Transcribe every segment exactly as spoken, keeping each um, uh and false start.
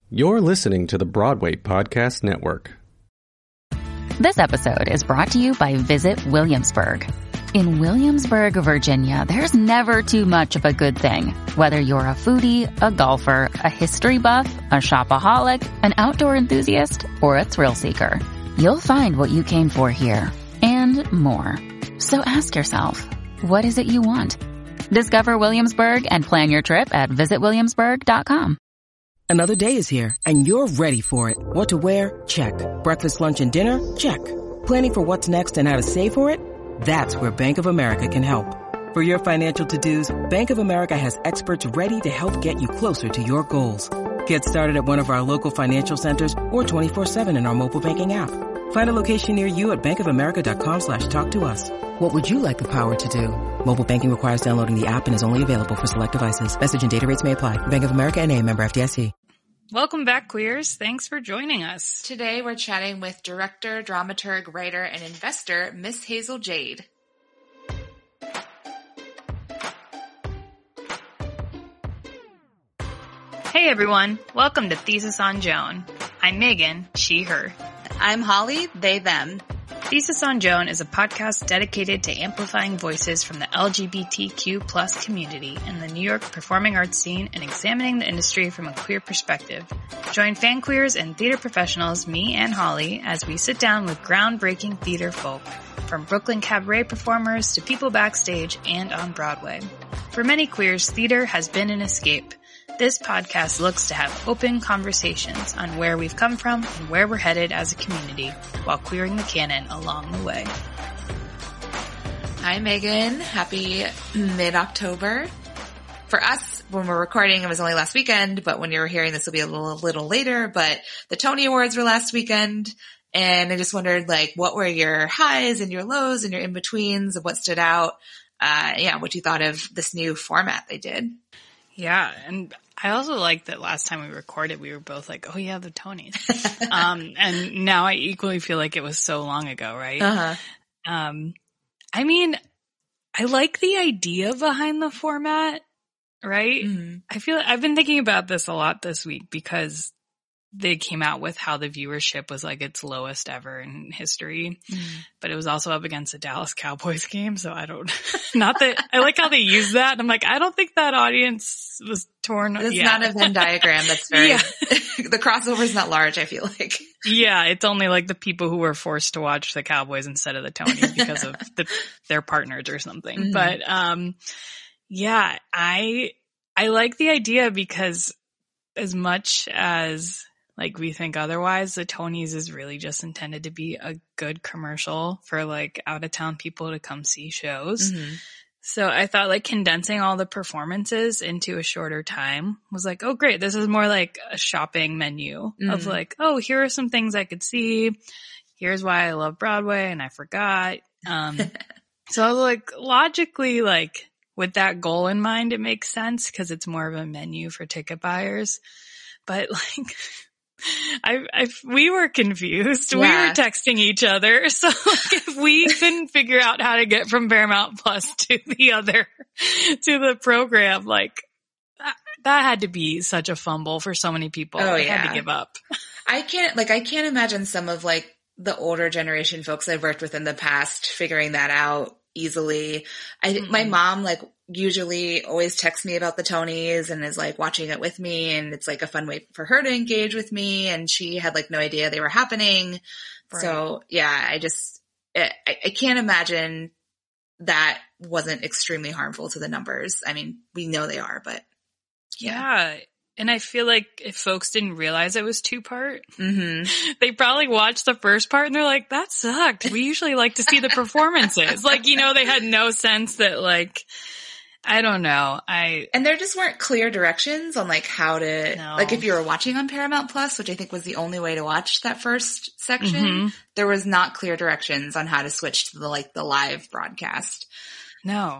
You're listening to the Broadway Podcast Network. This episode is brought to you by Visit Williamsburg. In Williamsburg, Virginia, there's never too much of a good thing. Whether you're a foodie, a golfer, a history buff, a shopaholic, an outdoor enthusiast, or a thrill seeker, you'll find what you came for here and more. So ask yourself, what is it you want? Discover Williamsburg and plan your trip at visit williamsburg dot com. Another day is here, and you're ready for it. What to wear? Check. Breakfast, lunch, and dinner? Check. Planning for what's next and how to save for it? That's where Bank of America can help. For your financial to-dos, Bank of America has experts ready to help get you closer to your goals. Get started at one of our local financial centers or twenty-four seven in our mobile banking app. Find a location near you at bankofamerica.com slash talk to us. What would you like the power to do? Mobile banking requires downloading the app and is only available for select devices. Message and data rates may apply. Bank of America N A, member F D I C. Welcome back, queers. Thanks for joining us. Today we're chatting with director, dramaturg, writer, and investor, Miss Hazel Jade. Hey everyone, welcome to Thesis on Joan. I'm Megan, she, her. I'm Holly, they, them. Thesis on Joan is a podcast dedicated to amplifying voices from the L G B T Q plus community in the New York performing arts scene and examining the industry from a queer perspective. Join fan queers and theater professionals, me and Holly, as we sit down with groundbreaking theater folk, from Brooklyn cabaret performers to people backstage and on Broadway. For many queers, theater has been an escape. This podcast looks to have open conversations on where we've come from and where we're headed as a community while queering the canon along the way. Hi, Megan. Happy mid-October. For us, when we're recording, it was only last weekend, but when you're hearing this, it'll be a little, little later. But the Tony Awards were last weekend, and I just wondered, like, what were your highs and your lows and your in-betweens of what stood out? Uh, yeah, what you thought of this new format they did. Yeah, and I also like that last time we recorded, we were both like, oh yeah, the Tonys. um, and now I equally feel like it was so long ago, right? Uh-huh. Um, I mean, I like the idea behind the format, right? Mm-hmm. I feel I've been thinking about this a lot this week because they came out with how the viewership was like its lowest ever in history, mm. but it was also up against a Dallas Cowboys game. So I don't, not that I like how they use that. And I'm like, I don't think that audience was torn. It's yeah. not a Venn diagram. That's very, yeah. The crossover is not large, I feel like. Yeah. It's only like the people who were forced to watch the Cowboys instead of the Tonys because of the, their partners or something. Mm-hmm. But, um, yeah, I, I like the idea because as much as, like we think otherwise, the Tonys is really just intended to be a good commercial for like out of town people to come see shows. Mm-hmm. So I thought like condensing all the performances into a shorter time was like, oh great, this is more like a shopping menu mm-hmm. of like, oh, here are some things I could see. Here's why I love Broadway and I forgot. Um, so I was like, logically, like with that goal in mind, it makes sense because it's more of a menu for ticket buyers. But like, I, I, we were confused. Yeah. We were texting each other. So like, if we couldn't figure out how to get from Paramount Plus to the other, to the program, like that, that had to be such a fumble for so many people. Oh, I yeah. had to give up. I can't, like, I can't imagine some of like the older generation folks I've worked with in the past figuring that out easily. I, mm-hmm. my mom, like, usually always texts me about the Tonys and is like watching it with me, and it's like a fun way for her to engage with me, and she had like no idea they were happening. Right. So yeah, I just, I, I can't imagine that wasn't extremely harmful to the numbers. I mean, we know they are, but yeah. yeah. And I feel like if folks didn't realize it was two part, mm-hmm. they probably watched the first part and they're like, that sucked. We usually like to see the performances. Like, you know, they had no sense that like, I don't know. I And there just weren't clear directions on like how to, no. like if you were watching on Paramount Plus, which I think was the only way to watch that first section, mm-hmm. there was not clear directions on how to switch to the like the live broadcast. No.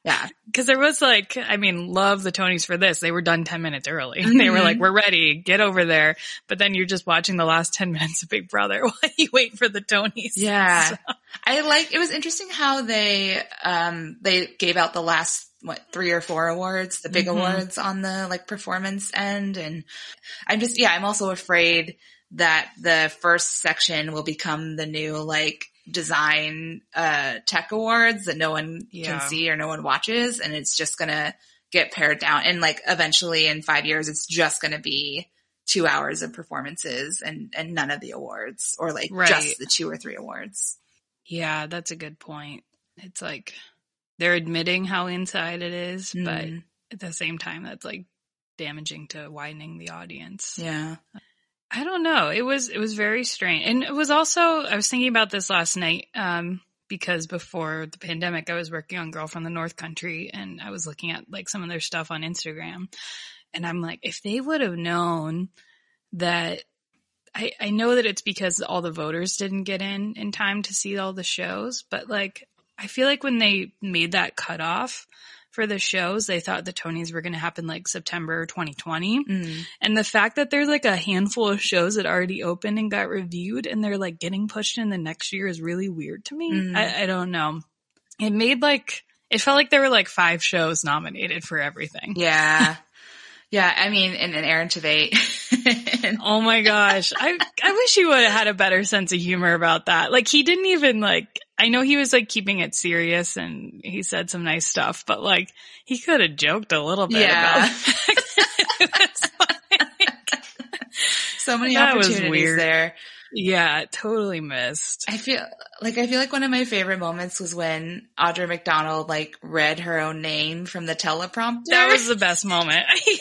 Yeah. Cause there was like, I mean, love the Tonys for this. They were done ten minutes early. Mm-hmm. They were like, we're ready, get over there. But then you're just watching the last ten minutes of Big Brother while you wait for the Tonys. Yeah. So. I like, it was interesting how they, um, they gave out the last, what, three or four awards, the big mm-hmm. awards on the like performance end. And I'm just, yeah, I'm also afraid that the first section will become the new like design, uh, tech awards that no one yeah. can see or no one watches. And it's just going to get pared down. And like eventually in five years, it's just going to be two hours of performances and, and none of the awards or like right. just the two or three awards. Yeah, that's a good point. It's like they're admitting how inside it is, mm. but at the same time, that's like damaging to widening the audience. Yeah. I don't know. It was, it was very strange. And it was also, I was thinking about this last night, um, because before the pandemic, I was working on Girl from the North Country and I was looking at like some of their stuff on Instagram. And I'm like, if they would have known that, I, I know that it's because all the voters didn't get in in time to see all the shows, but like, I feel like when they made that cutoff for the shows, they thought the Tonys were going to happen like September twenty twenty. Mm. And the fact that there's like a handful of shows that already opened and got reviewed and they're like getting pushed in the next year is really weird to me. Mm. I, I don't know. It made like, it felt like there were like five shows nominated for everything. Yeah. Yeah. I mean, and, and Aaron Tveit. Oh my gosh. I, I wish he would have had a better sense of humor about that. Like he didn't even like, I know he was like keeping it serious and he said some nice stuff, but like he could have joked a little bit yeah. about it. Like, so many that opportunities there. Yeah, totally missed. I feel like, I feel like one of my favorite moments was when Audra McDonald like read her own name from the teleprompter. That was the best moment.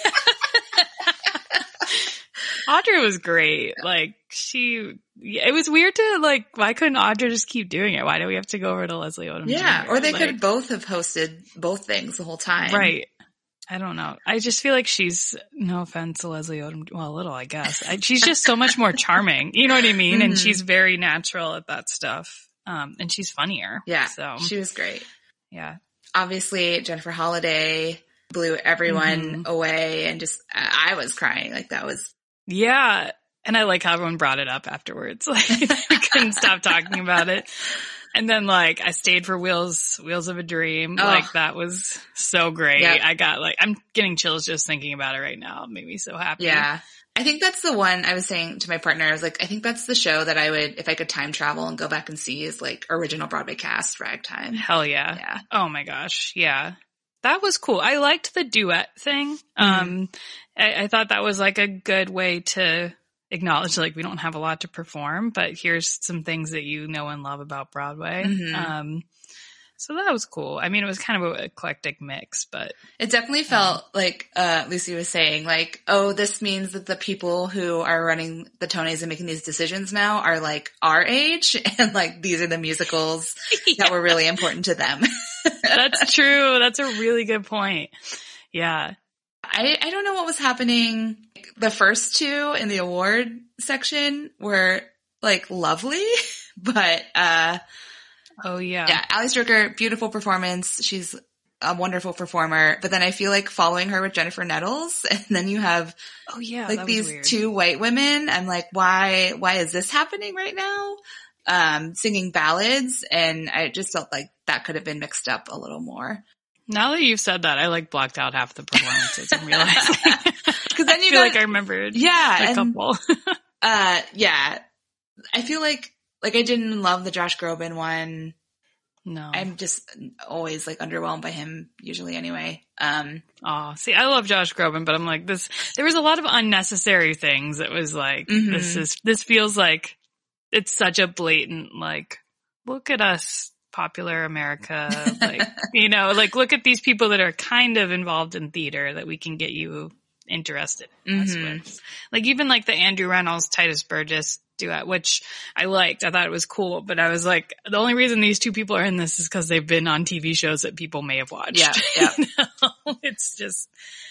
Audra was great. Like she, it was weird to like, why couldn't Audra just keep doing it? Why do we have to go over to Leslie Odom? Yeah. Junior? Or they like, could both have hosted both things the whole time. Right. I don't know. I just feel like she's, no offense to Leslie Odom, well, a little, I guess. I, she's just so much more charming. You know what I mean? Mm-hmm. And she's very natural at that stuff. Um, and she's funnier. Yeah. So she was great. Yeah. Obviously, Jennifer Holliday blew everyone mm-hmm. away and just, I was crying. Like that was. Yeah. And I like how everyone brought it up afterwards. Like we couldn't stop talking about it. And then like I stayed for Wheels, Wheels of a Dream. Oh. Like that was so great. Yep. I got like, I'm getting chills just thinking about it right now. It made me so happy. Yeah. I think that's the one I was saying to my partner. I was like, I think that's the show that I would, if I could time travel and go back and see is like original Broadway cast Ragtime. Hell yeah. Yeah. Oh my gosh. Yeah. That was cool. I liked the duet thing. Mm-hmm. Um, I, I thought that was like a good way to acknowledge like we don't have a lot to perform, but here's some things that you know and love about Broadway. Mm-hmm. Um, so that was cool. I mean, it was kind of an eclectic mix, but it definitely felt um, like uh Lucy was saying, like, oh, this means that the people who are running the Tonys and making these decisions now are like our age, and like these are the musicals yeah. that were really important to them. That's true. That's a really good point. Yeah. I, I don't know what was happening. The first two in the award section were like lovely, but uh oh yeah. Yeah, Ali Stricker, beautiful performance. She's a wonderful performer. But then I feel like following her with Jennifer Nettles, and then you have oh yeah, like these weird. two white women. I'm like, why why is this happening right now? Um, singing ballads, and I just felt like that could have been mixed up a little more. Now that you've said that, I like blocked out half the performances and realized because then you I feel got, like I remembered yeah, a and, couple. uh, yeah, I feel like like I didn't love the Josh Groban one. No, I'm just always like underwhelmed by him usually anyway. Um, oh, see, I love Josh Groban, but I'm like this. There was a lot of unnecessary things. It was like mm-hmm. this is this feels like it's such a blatant like look at us. Popular America, like, you know, like look at these people that are kind of involved in theater that we can get you interested in this mm-hmm. with. Like even like the Andrew Reynolds, Titus Burgess duet, which I liked. I thought it was cool, but I was like, the only reason these two people are in this is because they've been on T V shows that people may have watched. Yeah, yeah. You know? It's just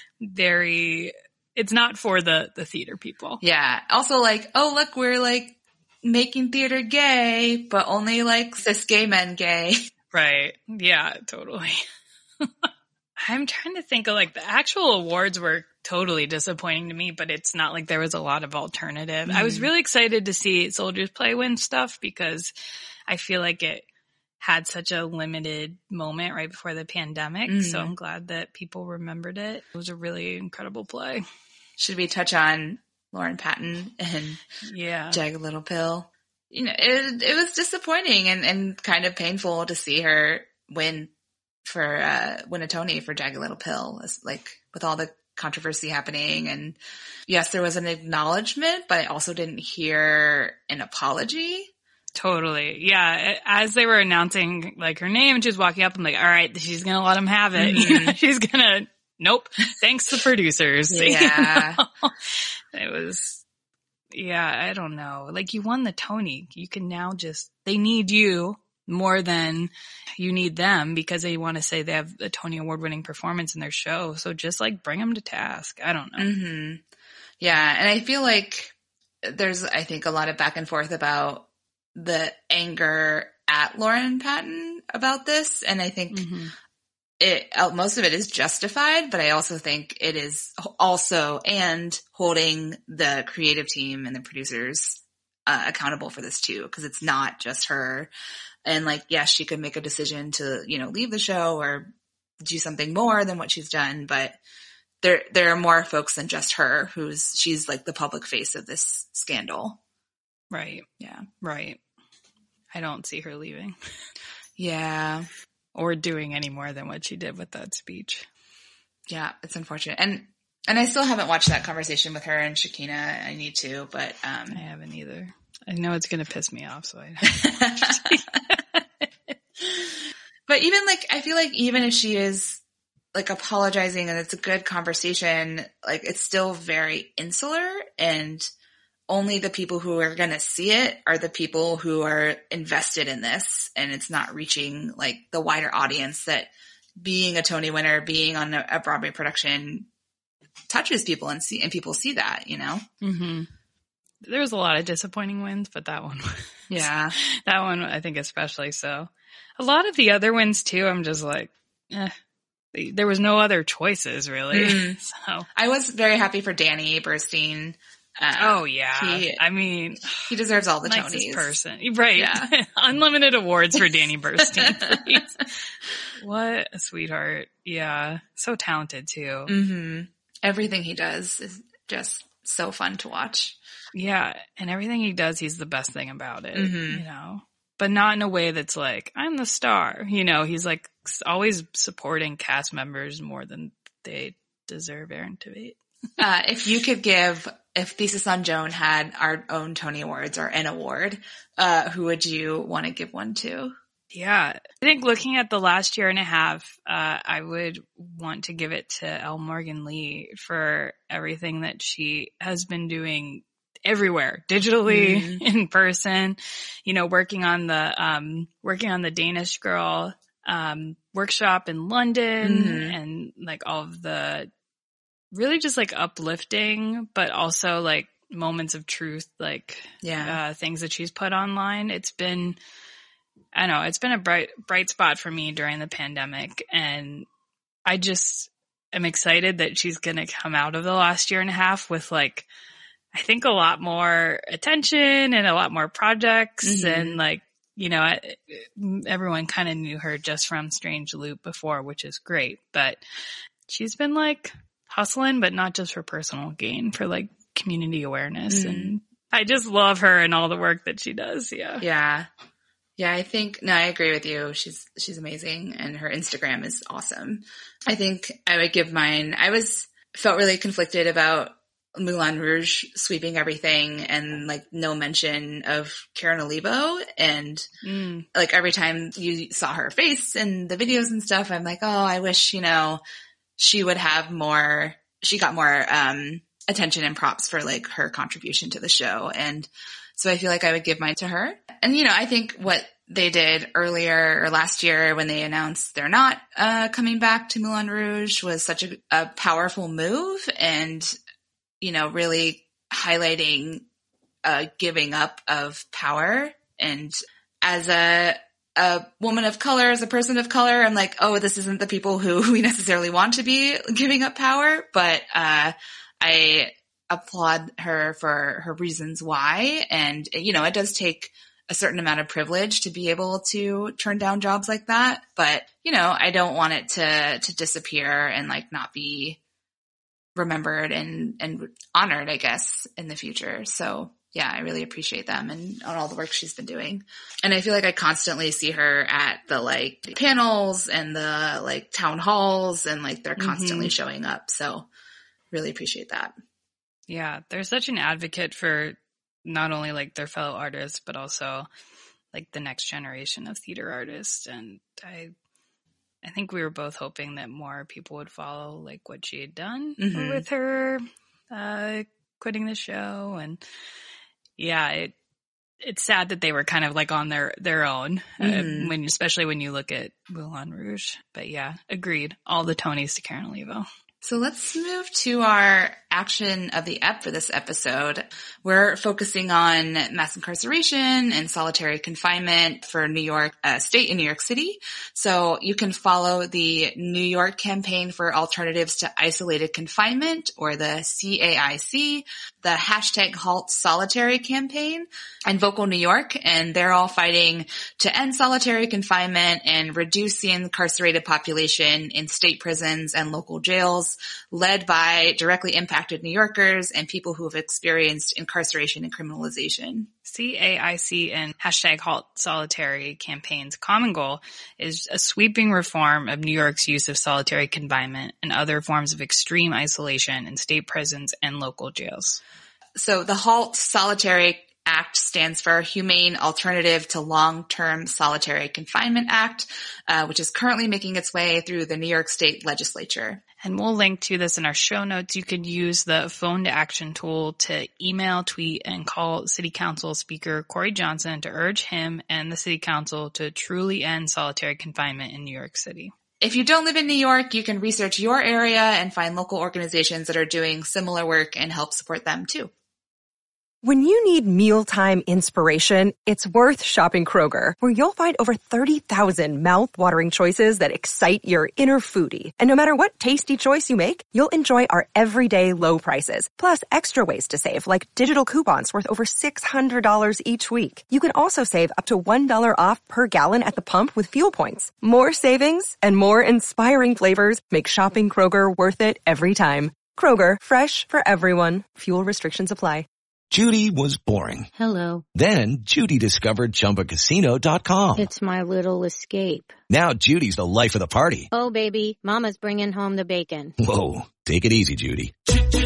very, it's not for the, the theater people. Yeah. Also like, oh, look, we're like, making theater gay, but only like cis gay men gay. Right. Yeah, totally. I'm trying to think of like the actual awards were totally disappointing to me, but it's not like there was a lot of alternative. Mm-hmm. I was really excited to see Soldier's Play win stuff because I feel like it had such a limited moment right before the pandemic. Mm-hmm. So I'm glad that people remembered it. It was a really incredible play. Should we touch on Lauren Patton and yeah. Jagged Little Pill? You know, it it was disappointing and, and kind of painful to see her win for uh, win a Tony for Jagged Little Pill, like with all the controversy happening. And yes, there was an acknowledgement, but I also didn't hear an apology. Totally. Yeah. As they were announcing like her name and she was walking up, I'm like, all right, she's going to let him have it. Mm-hmm. She's going to, nope. Thanks to producers. Yeah. You know? It was, yeah, I don't know. Like you won the Tony. You can now just, they need you more than you need them because they want to say they have a Tony Award winning performance in their show. So just like bring them to task. I don't know. Mm-hmm. Yeah. And I feel like there's, I think a lot of back and forth about the anger at Lauren Patton about this. And I think mm-hmm. it, most of it is justified, but I also think it is also, and holding the creative team and the producers uh, accountable for this too. Cause it's not just her. And like, yes, she could make a decision to, you know, leave the show or do something more than what she's done. But there, there are more folks than just her who's, she's like the public face of this scandal. Right. Yeah. Right. I don't see her leaving. Yeah. Or doing any more than what she did with that speech. Yeah. It's unfortunate. And, and I still haven't watched that conversation with her and Shakina. I need to, but, um, I haven't either. I know it's going to piss me off. So I, but even like, I feel like even if she is like apologizing and it's a good conversation, like it's still very insular and only the people who are going to see it are the people who are invested in this. And it's not reaching like the wider audience that being a Tony winner, being on a, a Broadway production touches people and see, and people see that, you know? Mm-hmm. There was a lot of disappointing wins, but that one, was, yeah, that one I think especially so. A lot of the other wins too, I'm just like, eh, there was no other choices really. Mm. So I was very happy for Danny Burstein. Uh, oh yeah, he, I mean, he deserves all the nicest Tonys. Person, right? Yeah. Unlimited awards for Danny Burstein, please. What a sweetheart! Yeah, so talented too. Mm-hmm. Everything he does is just so fun to watch. Yeah, and everything he does, he's the best thing about it, mm-hmm. you know? But not in a way that's like, I'm the star. You know, he's like always supporting cast members more than they deserve Aaron Tveit. uh, if you could give, if Thesis on Joan had our own Tony Awards or an award, uh, who would you want to give one to? Yeah, I think looking at the last year and a half, uh, I would want to give it to Elle Morgan Lee for everything that she has been doing everywhere, digitally, mm-hmm. in person, you know, working on the, um, working on the Danish Girl, um, workshop in London mm-hmm. and like all of the really just like uplifting, but also like moments of truth, like, yeah, uh, things that she's put online. It's been, I know it's been a bright, bright spot for me during the pandemic. And I just am excited that she's going to come out of the last year and a half with like, I think a lot more attention and a lot more projects mm-hmm. and like, you know, I, everyone kind of knew her just from Strange Loop before, which is great, but she's been like hustling, but not just for personal gain, for like community awareness. Mm-hmm. And I just love her and all the work that she does. Yeah. Yeah. Yeah, I think, no, I agree with you. She's, she's amazing and her Instagram is awesome. I think I would give mine, I was, felt really conflicted about Moulin Rouge sweeping everything and like no mention of Karen Olivo. And mm. like every time you saw her face in the videos and stuff, I'm like, oh, I wish, you know, she would have more, she got more, um, attention and props for like her contribution to the show. And so I feel like I would give mine to her. And, you know, I think what they did earlier or last year when they announced they're not uh, coming back to Moulin Rouge was such a, a powerful move and, you know, really highlighting uh, giving up of power. And as a a woman of color, as a person of color, I'm like, oh, this isn't the people who we necessarily want to be giving up power. But, uh, I applaud her for her reasons why. And, you know, it does take a certain amount of privilege to be able to turn down jobs like that. But, you know, I don't want it to, to disappear and like not be remembered and, and honored, I guess, in the future. So yeah, I really appreciate them and on all the work she's been doing. And I feel like I constantly see her at the like panels and the like town halls and like they're constantly mm-hmm. showing up. So really appreciate that. Yeah. They're such an advocate for not only like their fellow artists, but also like the next generation of theater artists. And I, I think we were both hoping that more people would follow like what she had done mm-hmm. with her, uh, quitting the show. And yeah, it, it's sad that they were kind of like on their, their own, mm-hmm. uh, when, especially when you look at Moulin Rouge. But yeah, agreed. All the Tonys to Karen Olivo. So let's move to our action of the ep for this episode. We're focusing on mass incarceration and solitary confinement for New York uh, State in New York City. So you can follow the New York Campaign for Alternatives to Isolated Confinement, or the C A I C, the hashtag Halt Solitary campaign, and Vocal New York. And they're all fighting to end solitary confinement and reduce the incarcerated population in state prisons and local jails, led by directly impacted New Yorkers and people who have experienced incarceration and criminalization. C A I C and hashtag Halt Solitary campaign's common goal is a sweeping reform of New York's use of solitary confinement and other forms of extreme isolation in state prisons and local jails. So the Halt Solitary Act stands for Humane Alternative to Long-Term Solitary Confinement Act, uh, which is currently making its way through the New York State legislature. And we'll link to this in our show notes. You could use the phone to action tool to email, tweet, and call City Council Speaker Corey Johnson to urge him and the City Council to truly end solitary confinement in New York City. If you don't live in New York, you can research your area and find local organizations that are doing similar work and help support them too. When you need mealtime inspiration, it's worth shopping Kroger, where you'll find over thirty thousand mouth-watering choices that excite your inner foodie. And no matter what tasty choice you make, you'll enjoy our everyday low prices, plus extra ways to save, like digital coupons worth over six hundred dollars each week. You can also save up to one dollar off per gallon at the pump with fuel points. More savings and more inspiring flavors make shopping Kroger worth it every time. Kroger, fresh for everyone. Fuel restrictions apply. Judy was boring. Hello. Then Judy discovered Chumba Casino dot com. It's my little escape. Now Judy's the life of the party. Oh, baby, mama's bringing home the bacon. Whoa, take it easy, Judy.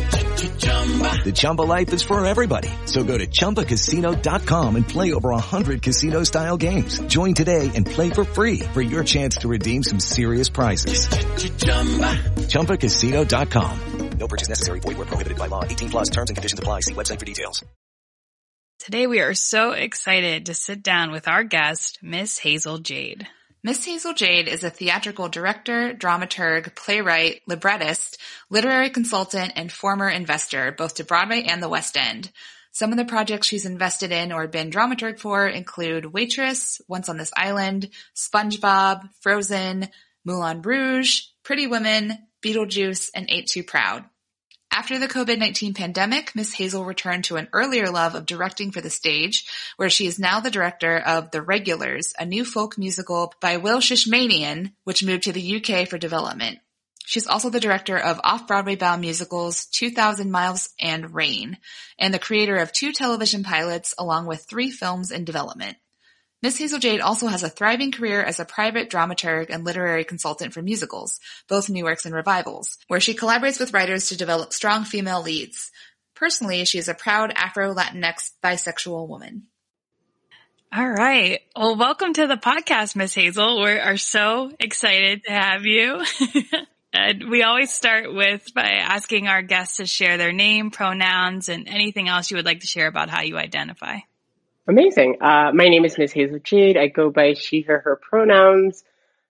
The Chumba life is for everybody. So go to Chumba Casino dot com and play over one hundred casino-style games. Join today and play for free for your chance to redeem some serious prizes. Chumba Casino dot com. No purchase necessary. Void where prohibited by law. eighteen plus terms and conditions apply. See website for details. Today we are so excited to sit down with our guest, Miss Hazel Jade. Miss Hazel Jade is a theatrical director, dramaturg, playwright, librettist, literary consultant, and former investor, both to Broadway and the West End. Some of the projects she's invested in or been dramaturg for include Waitress, Once on This Island, SpongeBob, Frozen, Moulin Rouge, Pretty Women, Beetlejuice, and Ain't Too Proud. After the covid nineteen pandemic, Miss Hazel returned to an earlier love of directing for the stage, where she is now the director of The Regulars, a new folk musical by Will Shishmanian, which moved to the U K for development. She's also the director of off-Broadway bound musicals two thousand Miles and Rain, and the creator of two television pilots along with three films in development. Miss Hazel Jade also has a thriving career as a private dramaturg and literary consultant for musicals, both new works and revivals, where she collaborates with writers to develop strong female leads. Personally, she is a proud Afro-Latinx bisexual woman. All right. Well, welcome to the podcast, Miss Hazel. We are so excited to have you. And we always start with by asking our guests to share their name, pronouns, and anything else you would like to share about how you identify. Amazing. Uh, my name is Miss Hazel Jade. I go by she, her, her pronouns,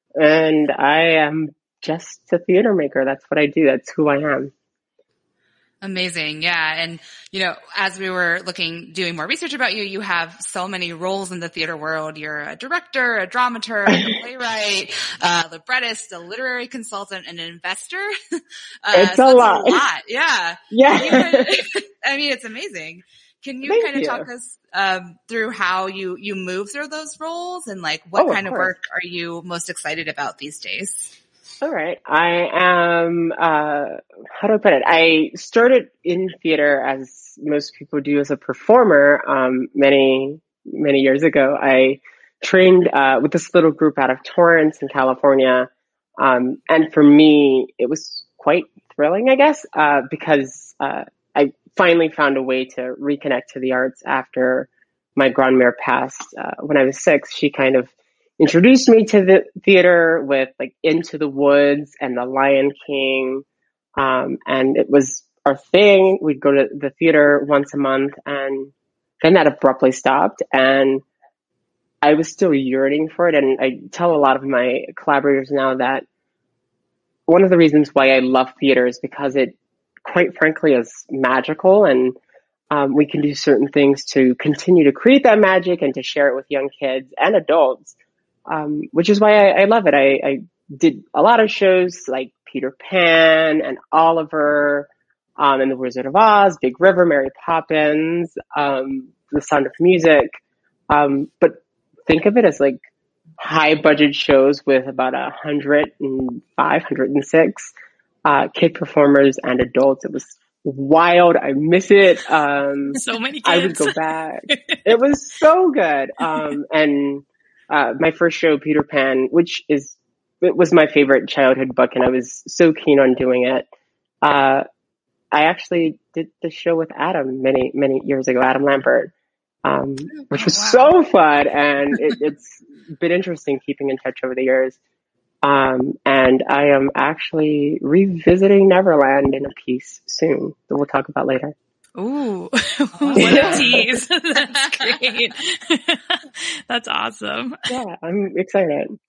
and I am just a theater maker. That's what I do. That's who I am. Amazing. Yeah. And, you know, as we were looking, doing more research about you, you have so many roles in the theater world. You're a director, a dramaturg, a playwright, a librettist, a literary consultant, and an investor. Uh, it's so a lot. a lot. Yeah. Yeah. Kind of, I mean, it's amazing. Can you Thank kind of you. talk us um, through how you, you move through those roles and like what Oh, kind of of course. work are you most excited about these days? All right. I am, uh, how do I put it? I started in theater as most people do as a performer, um, many, many years ago. I trained, uh, with this little group out of Torrance in California. Um, and for me, it was quite thrilling, I guess, uh, because, uh, I finally found a way to reconnect to the arts after my grandmère passed, uh, when I was six. She kind of introduced me to the theater with like Into the Woods and The Lion King. Um, and it was our thing. We'd go to the theater once a month, and then that abruptly stopped. And I was still yearning for it. And I tell a lot of my collaborators now that one of the reasons why I love theater is because it, quite frankly, is magical. And um, we can do certain things to continue to create that magic and to share it with young kids and adults. Um, which is why I, I love it. I, I did a lot of shows like Peter Pan and Oliver, um, and The Wizard of Oz, Big River, Mary Poppins, um, The Sound of Music. Um, but think of it as like high budget shows with about a hundred and five, hundred and six, uh, kid performers and adults. It was wild. I miss it. Um, So many kids. I would go back. It was so good. Um, and, Uh, my first show, Peter Pan, which is, it was my favorite childhood book, and I was so keen on doing it. Uh, I actually did the show with Adam many, many years ago, Adam Lambert, um, which was Oh, wow. so fun, and it, it's been interesting keeping in touch over the years. Um, and I am actually revisiting Neverland in a piece soon that we'll talk about later. Ooh, what a tease. That's great. That's awesome. Yeah, I'm excited.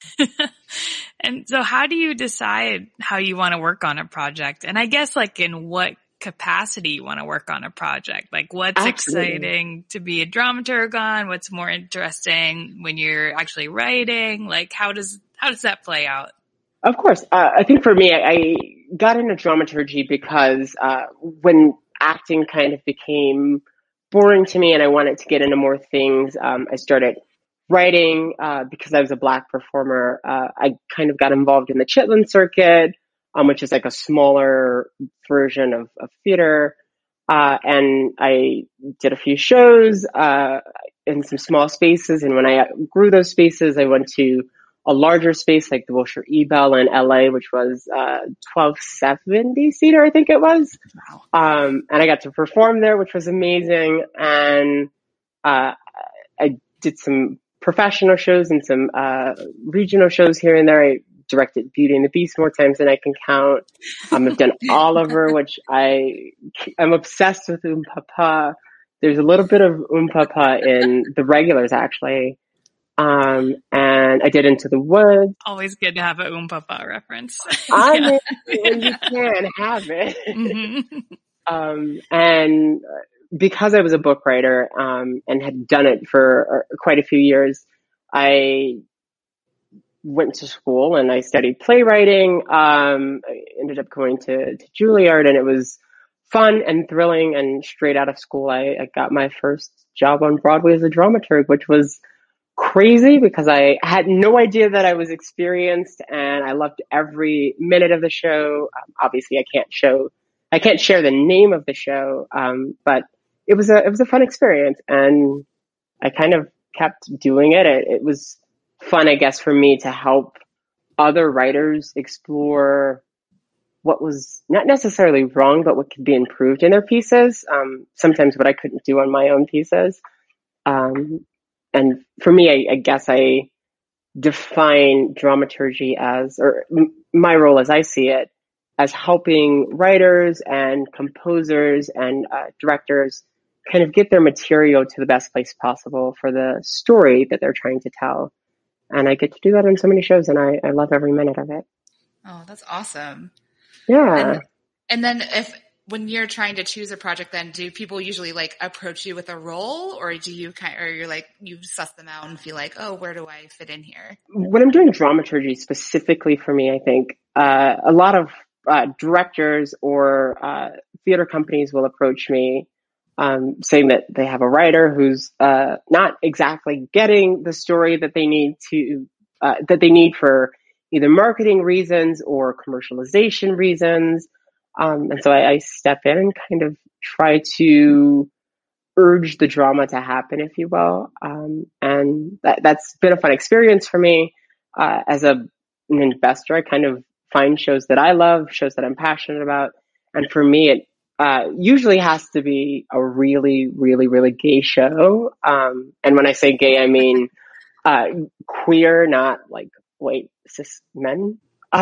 And so how do you decide how you want to work on a project? And I guess like in what capacity you want to work on a project? Like what's Absolutely. exciting to be a dramaturg on? What's more interesting when you're actually writing? Like how does, how does that play out? Of course. Uh, I think for me, I, I got into dramaturgy because uh, when acting kind of became boring to me and I wanted to get into more things, um, I started writing uh, because I was a Black performer. Uh, I kind of got involved in the Chitlin circuit, um, which is like a smaller version of, of theater. Uh, and I did a few shows uh, in some small spaces. And when I grew those spaces, I went to a larger space like the Wilshire Ebell in L A, which was uh twelve seventy seater, I think it was. Wow. Um, and I got to perform there, which was amazing. And uh, I did some professional shows and some uh regional shows here and there. I directed Beauty and the Beast more times than I can count. Um, I've done Oliver, which I I'm obsessed with Oom Papa. There's a little bit of Oom Papa in the regulars, actually. Um, and I did Into the Woods. Always good to have a Oom Papa reference. I Yeah. mean, when you can have it. Mm-hmm. Um, and because I was a book writer, um, and had done it for uh, quite a few years, I went to school and I studied playwriting. Um, I ended up going to, to Juilliard, and it was fun and thrilling. And straight out of school, I, I got my first job on Broadway as a dramaturg, which was crazy because I had no idea that I was experienced, and I loved every minute of the show. Um, obviously I can't show, I can't share the name of the show. Um, but it was a, it was a fun experience, and I kind of kept doing it. It, it was fun, I guess, for me to help other writers explore what was not necessarily wrong, but what could be improved in their pieces. Um, sometimes what I couldn't do on my own pieces. Um, And for me, I, I guess I define dramaturgy as, or m- my role as I see it, as helping writers and composers and uh, directors kind of get their material to the best place possible for the story that they're trying to tell. And I get to do that in so many shows, and I, I love every minute of it. Oh, that's awesome. Yeah. And, and then if when you're trying to choose a project, then do people usually like approach you with a role, or do you kind of, or you're like, you suss them out and feel like, oh, where do I fit in here? When I'm doing dramaturgy specifically for me, I think uh, a lot of uh, directors or uh, theater companies will approach me um, saying that they have a writer who's uh, not exactly getting the story that they need to, uh, that they need for either marketing reasons or commercialization reasons. Um, and so I, I step in and kind of try to urge the drama to happen, if you will. Um, and that, that's been a fun experience for me. Uh, as a, an investor, I kind of find shows that I love, shows that I'm passionate about. And for me, it uh, usually has to be a really, really, really gay show. Um, and when I say gay, I mean uh, queer, not like white cis men.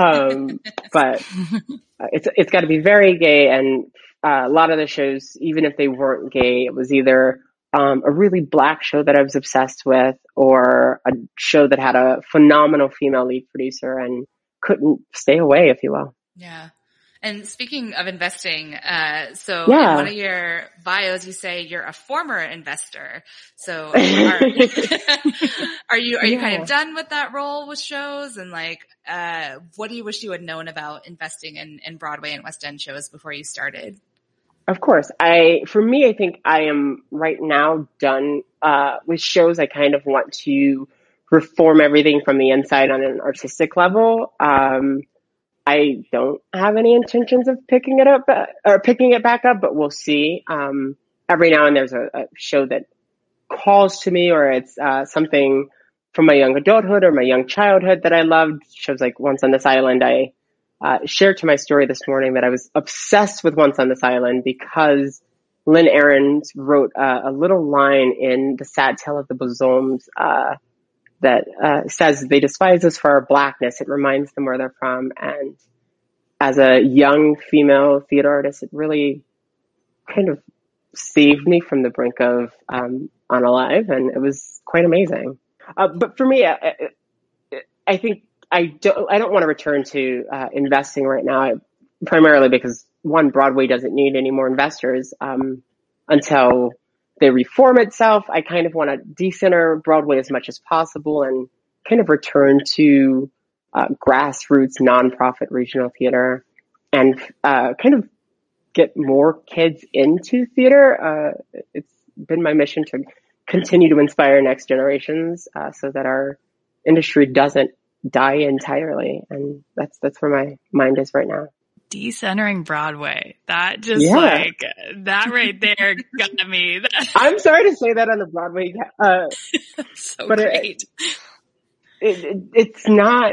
Um, but it's, it's got to be very gay. And, uh, a lot of the shows, even if they weren't gay, it was either, um, a really black show that I was obsessed with, or a show that had a phenomenal female lead producer and couldn't stay away, if you will. Yeah. And speaking of investing, uh, so yeah. in one of your bios, you say you're a former investor. So are, are you, are you yeah. kind of done with that role with shows? And like, uh, what do you wish you had known about investing in, in Broadway and West End shows before you started? Of course. I, for me, I think I am right now done, uh, with shows. I kind of want to reform everything from the inside on an artistic level. Um, I don't have any intentions of picking it up uh, or picking it back up, but we'll see. Um, every now and there's a, a show that calls to me, or it's uh, something from my young adulthood or my young childhood that I loved. Shows like Once on This Island. I uh, shared to my story this morning that I was obsessed with Once on This Island because Lynn Ahrens wrote uh, a little line in The Sad Tale of the Besoms uh, that uh, says they despise us for our blackness. It reminds them where they're from. And as a young female theater artist, it really kind of saved me from the brink of um, unalive, and it was quite amazing. Uh, but for me, I, I think I don't, I don't want to return to uh, investing right now, primarily because, one, Broadway doesn't need any more investors um, until they reform itself. I kind of want to decenter Broadway as much as possible and kind of return to uh, grassroots, nonprofit regional theater, and uh, kind of get more kids into theater. Uh, it's been my mission to continue to inspire next generations uh, so that our industry doesn't die entirely. And that's that's where my mind is right now. Decentering Broadway. That just yeah. like, that right there got me. I'm sorry to say that on the Broadway. Uh, so but great. It, it, it's not,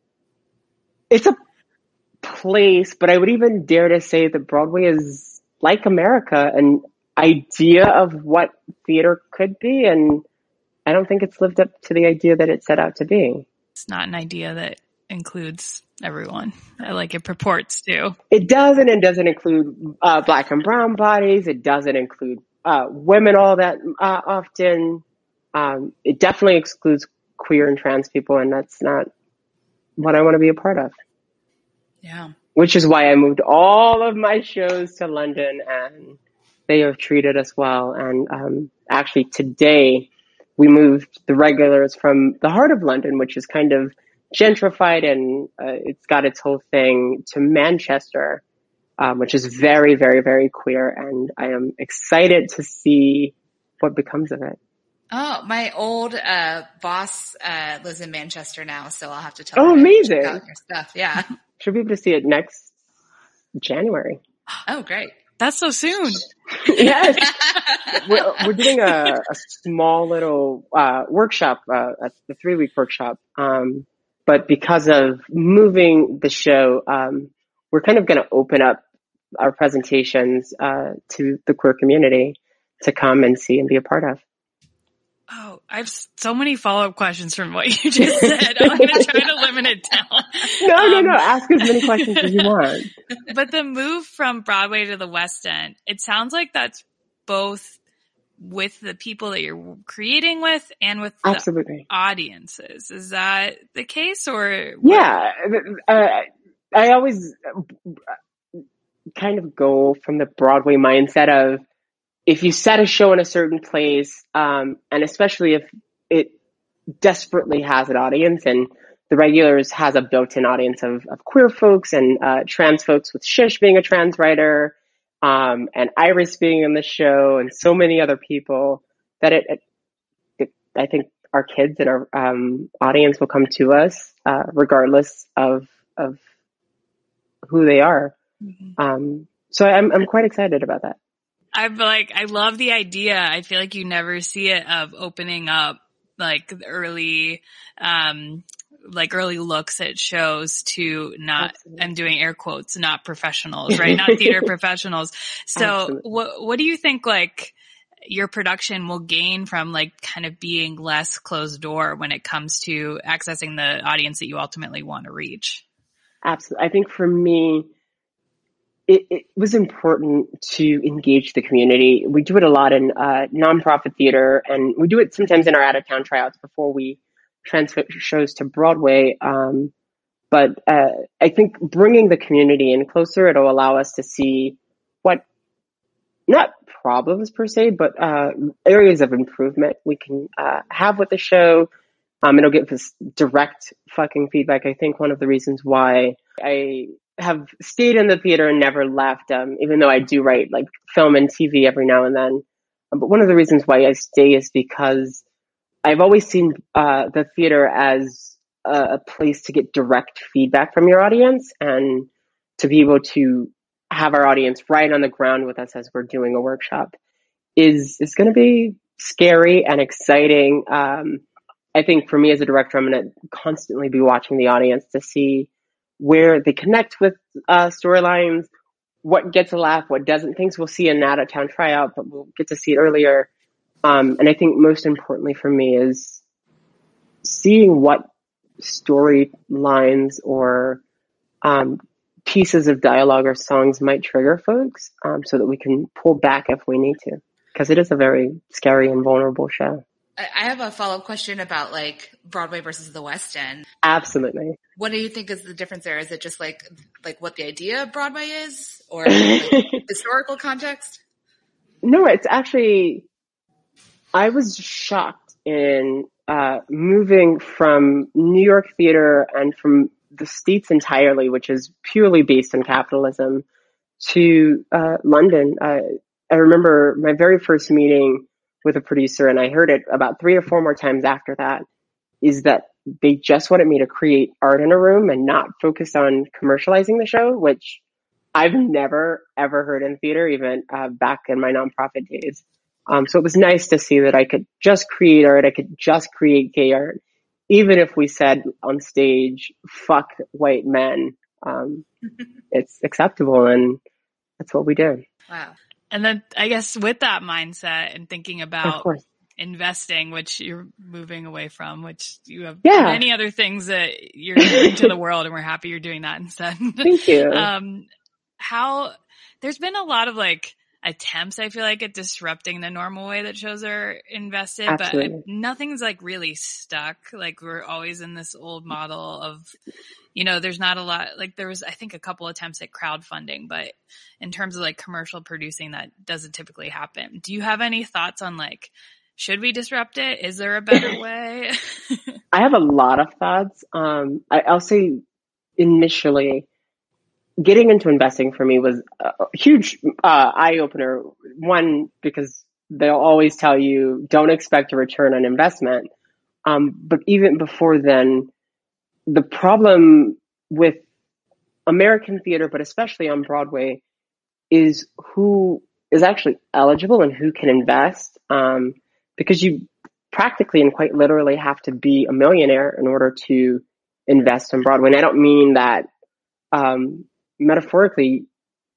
it's a place, but I would even dare to say that Broadway is like America, an idea of what theater could be. And I don't think it's lived up to the idea that it set out to be. It's not an idea that includes everyone. I like it purports to. It doesn't, and doesn't include uh, black and brown bodies. It doesn't include uh, women all that uh, often. Um, it definitely excludes queer and trans people, and that's not what I want to be a part of. Yeah. Which is why I moved all of my shows to London, and they have treated us well. And um, actually today we moved the regulars from the heart of London, which is kind of gentrified and uh, it's got its whole thing, to Manchester, um, which is very, very, very queer. And I am excited to see what becomes of it. Oh, my old uh, boss uh, lives in Manchester now, so I'll have to tell oh, her amazing. to check out your stuff. Yeah. Should be able to see it next January. Oh, great. That's so soon. Yes. we're, we're doing a, a small little uh, workshop, uh, a, a three-week workshop. Um, but because of moving the show, um, we're kind of going to open up our presentations uh, to the queer community to come and see and be a part of. Oh, I have so many follow-up questions from what you just said. I'm going to try to limit it down. No, um, no, no. Ask as many questions as you want. But the move from Broadway to the West End, it sounds like that's both with the people that you're creating with and with the Absolutely. audiences. Is that the case, or? Yeah. Uh, I always kind of go from the Broadway mindset of if you set a show in a certain place, um, and especially if it desperately has an audience, and the Regulars has a built-in audience of, of queer folks and uh, trans folks, with Shish being a trans writer, um, and Iris being in the show, and so many other people, that it, it, it I think our kids and our um, audience will come to us uh, regardless of of who they are. Mm-hmm. Um, so I'm I'm quite excited about that. I'm like, I love the idea. I feel like you never see it of opening up like early, um, like early looks at shows to not, Absolutely. I'm doing air quotes, not professionals, right? Not theater professionals. So Absolutely. what, what do you think like your production will gain from like kind of being less closed door when it comes to accessing the audience that you ultimately want to reach? Absolutely. I think for me, It, it was important to engage the community. We do it a lot in uh, nonprofit theater, and we do it sometimes in our out-of-town tryouts before we transfer shows to Broadway. Um, but uh, I think bringing the community in closer, it'll allow us to see what, not problems per se, but uh, areas of improvement we can uh, have with the show. Um, it'll give us direct fucking feedback. I think one of the reasons why I have stayed in the theater and never left, um, even though I do write like film and T V every now and then. Um, but one of the reasons why I stay is because I've always seen uh, the theater as a, a place to get direct feedback from your audience, and to be able to have our audience right on the ground with us as we're doing a workshop is is going to be scary and exciting. Um, I think for me as a director, I'm going to constantly be watching the audience to see where they connect with uh, storylines, what gets a laugh, what doesn't. Things we'll see in an out-of-town tryout, but we'll get to see it earlier. Um, and I think most importantly for me is seeing what storylines or um, pieces of dialogue or songs might trigger folks, um, so that we can pull back if we need to. Because it is a very scary and vulnerable show. I have a follow-up question about like Broadway versus the West End. Absolutely. What do you think is the difference there? Is it just like like what the idea of Broadway is, or like historical context? No, it's actually, I was shocked in uh, moving from New York theater and from the States entirely, which is purely based on capitalism, to uh, London. Uh, I remember my very first meeting with a producer, and I heard it about three or four more times after that, is that they just wanted me to create art in a room and not focus on commercializing the show, which I've never, ever heard in theater, even uh, back in my nonprofit days. Um, so it was nice to see that I could just create art, I could just create gay art, even if we said on stage, fuck white men. Um, it's acceptable, and that's what we did. Wow. And then I guess with that mindset and thinking about investing, which you're moving away from, which you have yeah. many other things that you're doing to the world, and we're happy you're doing that instead. Thank you. um, how there's been a lot of like attempts, I feel like, at disrupting the normal way that shows are invested, Absolutely. But nothing's like really stuck. Like we're always in this old model of, you know, there's not a lot, like there was, I think, a couple attempts at crowdfunding, but in terms of like commercial producing, that doesn't typically happen. Do you have any thoughts on like, should we disrupt it? Is there a better way? I have a lot of thoughts. Um, I, I'll say initially, getting into investing for me was a huge uh, eye-opener. One, because they'll always tell you, don't expect a return on investment. Um, but even before then, the problem with American theater, but especially on Broadway, is who is actually eligible and who can invest. Um, because you practically and quite literally have to be a millionaire in order to invest on Broadway. And I don't mean that um, metaphorically.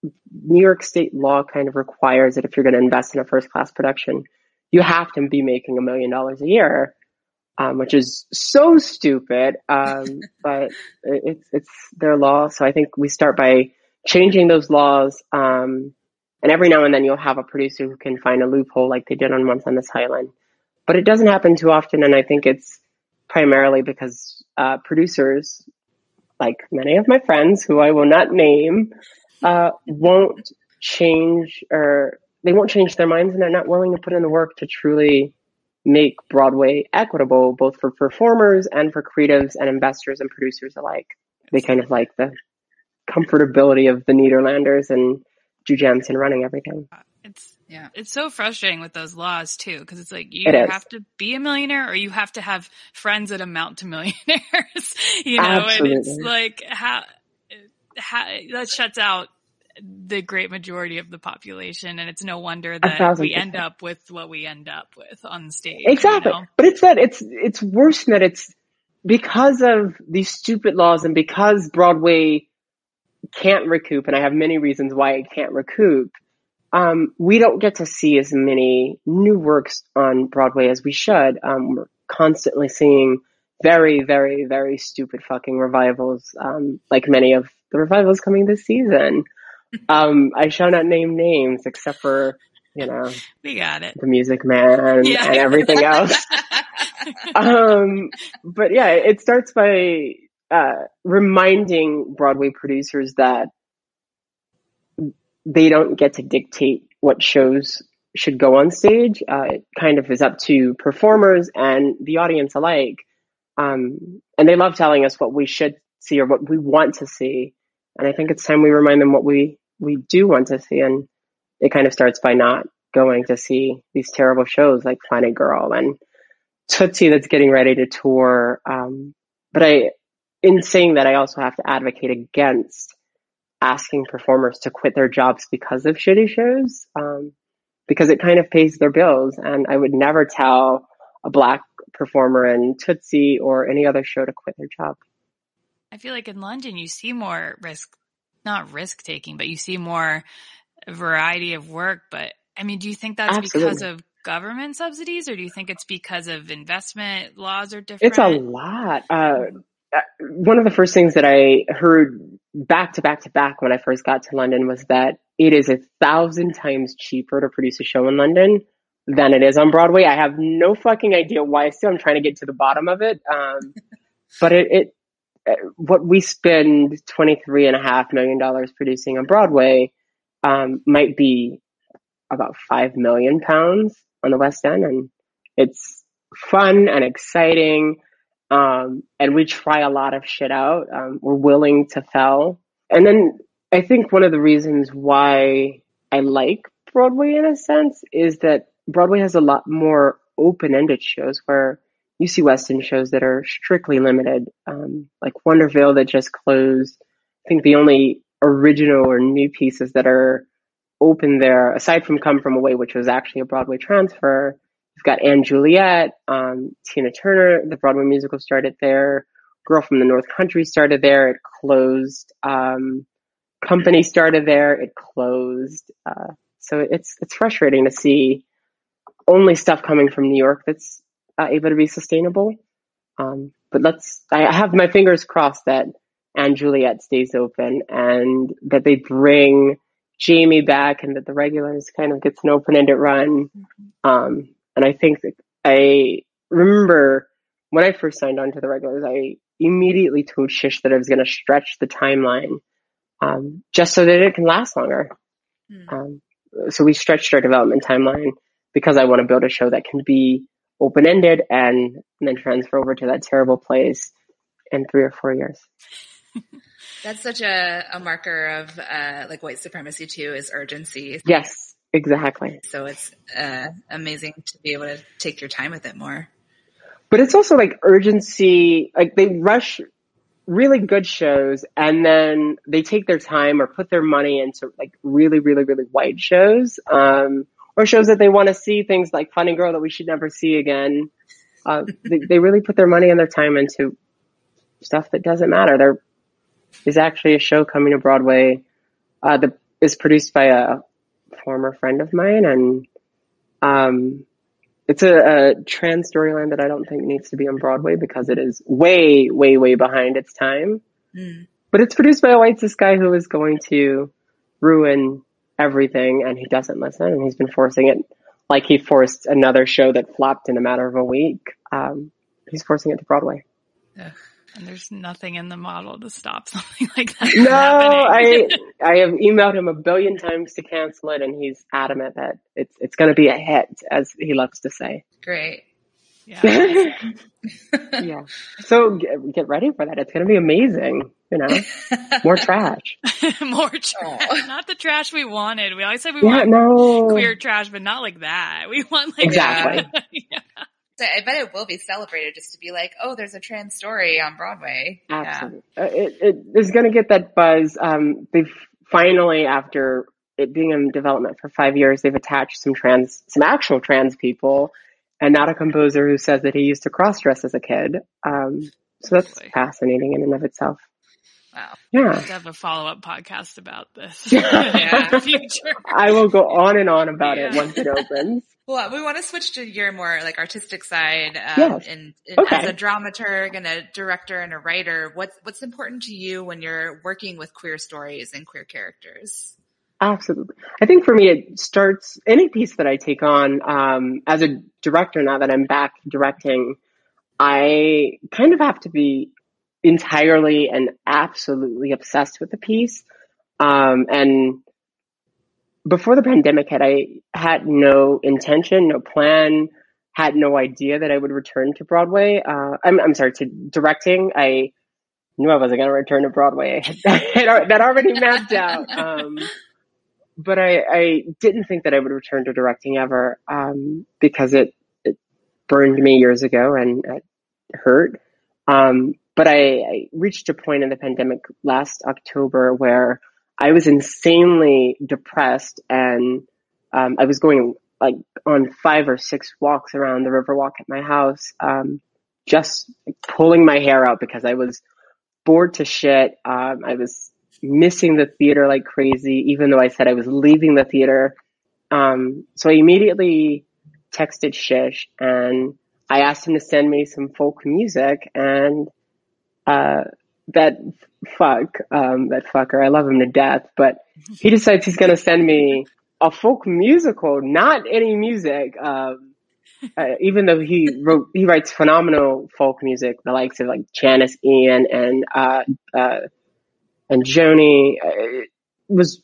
New York state law kind of requires that if you're going to invest in a first class production, you have to be making a million dollars a year. Um, which is so stupid, um, but it's it's their law. So I think we start by changing those laws, um, and every now and then you'll have a producer who can find a loophole, like they did on Once on This Island. But it doesn't happen too often, and I think it's primarily because uh, producers, like many of my friends, who I will not name, uh, won't change, or they won't change their minds, and they're not willing to put in the work to truly make Broadway equitable, both for performers and for creatives and investors and producers alike. They kind of like the comfortability of the Nederlanders and Drew Jansen running everything. It's yeah, it's so frustrating with those laws too, because it's like you It either is. have to be a millionaire or you have to have friends that amount to millionaires. You know, Absolutely. and it's like how, how that shuts out the great majority of the population, and it's no wonder that we end up with what we end up with on stage. Exactly. You know? But it's that it's it's worse than that. It's because of these stupid laws and because Broadway can't recoup, and I have many reasons why it can't recoup. Um, we don't get to see as many new works on Broadway as we should. Um, we're constantly seeing very, very, very stupid fucking revivals, um, like many of the revivals coming this season. Um, I shall not name names except for, you know, we got it. The Music Man yeah. and everything else. um, but yeah, it starts by, uh, reminding Broadway producers that they don't get to dictate what shows should go on stage. Uh, it kind of is up to performers and the audience alike. Um, and they love telling us what we should see or what we want to see. And I think it's time we remind them what we, we do want to see. And it kind of starts by not going to see these terrible shows like Planet Girl and Tootsie that's getting ready to tour. Um, but I, in saying that, I also have to advocate against asking performers to quit their jobs because of shitty shows, um, because it kind of pays their bills. And I would never tell a black performer in Tootsie or any other show to quit their job. I feel like in London, you see more risk, not risk taking, but you see more variety of work. But I mean, do you think that's Absolutely. because of government subsidies, or do you think it's because of investment laws are different? It's a lot. Uh, one of the first things that I heard back to back to back when I first got to London was that it is a thousand times cheaper to produce a show in London than it is on Broadway. I have no fucking idea why. Still, I'm trying to get to the bottom of it. Um, but it, it, what we spend twenty-three and a half million dollars producing on Broadway, um, might be about five million pounds on the West End. And it's fun and exciting. Um, and we try a lot of shit out. Um, we're willing to fail. And then I think one of the reasons why I like Broadway in a sense is that Broadway has a lot more open-ended shows where you see West End shows that are strictly limited, um, like Wonderville that just closed. I think the only original or new pieces that are open there, aside from Come From Away, which was actually a Broadway transfer, you've got Anne Juliet, um, Tina Turner, the Broadway musical started there. Girl from the North Country started there. It closed. Um, Company started there. It closed. Uh, so it's, it's frustrating to see only stuff coming from New York that's uh, able to be sustainable. Um, but let's, I have my fingers crossed that Anne Juliet stays open and that they bring Jamie back and that the Regulars kind of gets an open-ended run. Um, and I think that I remember when I first signed on to the Regulars, I immediately told Shish that I was going to stretch the timeline, um, just so that it can last longer. Mm. Um, so we stretched our development timeline because I want to build a show that can be open-ended and, and then transfer over to that terrible place in three or four years. That's such a, a marker of uh, like white supremacy too, is urgency. Yes, exactly. So it's uh, amazing to be able to take your time with it more. But it's also like urgency, like they rush really good shows and then they take their time or put their money into like really, really, really white shows, um, or shows that they want to see, things like Funny Girl that we should never see again. Uh, they, they really put their money and their time into stuff that doesn't matter. There is actually a show coming to Broadway uh, that is produced by a former friend of mine, and um, it's a, a trans storyline that I don't think needs to be on Broadway because it is way, way, way behind its time. Mm. But it's produced by a white cis guy who is going to ruin everything, and he doesn't listen, and he's been forcing it like he forced another show that flopped in a matter of a week. Um, he's forcing it to Broadway. Ugh. And there's nothing in the model to stop something like that. No, I I have emailed him a billion times to cancel it, and he's adamant that it's it's going to be a hit, as he loves to say. Great. Yeah. Yeah. So get, get ready for that. It's going to be amazing. You know, more trash. More trash. Oh. Not the trash we wanted. We always said we yeah, want no. queer trash, but not like that. We want like exactly. yeah. I bet it will be celebrated just to be like, oh, there's a trans story on Broadway. Absolutely. Yeah. Uh, it, it is going to get that buzz. Um, they've finally, after it being in development for five years, they've attached some trans, some actual trans people, and not a composer who says that he used to cross-dress as a kid. Um, so that's Absolutely. Fascinating in and of itself. Wow. Yeah. We'll have to have a follow-up podcast about this yeah. in the future. I will go on and on about yeah. it once it opens. Well, we want to switch to your more like artistic side. Um, yes. and, and okay. as a dramaturg and a director and a writer, what's, what's important to you when you're working with queer stories and queer characters? Absolutely. I think for me, it starts any piece that I take on, um, as a director, now that I'm back directing, I kind of have to be entirely and absolutely obsessed with the piece. Um, and before the pandemic hit, I had no intention, no plan, had no idea that I would return to Broadway. Uh, I'm, I'm sorry, to directing. I knew I wasn't going to return to Broadway. That already mapped out. Um, but I, I didn't think that I would return to directing ever, um, because it, it burned me years ago and it hurt. Um, but I, I reached a point in the pandemic last October where I was insanely depressed, and um, I was going like on five or six walks around the Riverwalk at my house, um, just pulling my hair out because I was bored to shit. Um, I was missing the theater like crazy, even though I said I was leaving the theater. Um, so I immediately texted Shish and I asked him to send me some folk music, and uh, that fuck, um, that fucker, I love him to death, but he decides he's going to send me a folk musical, not any music. Um, uh, even though he wrote, he writes phenomenal folk music, the likes of like Janice Ian and, uh, uh, and Joni. It was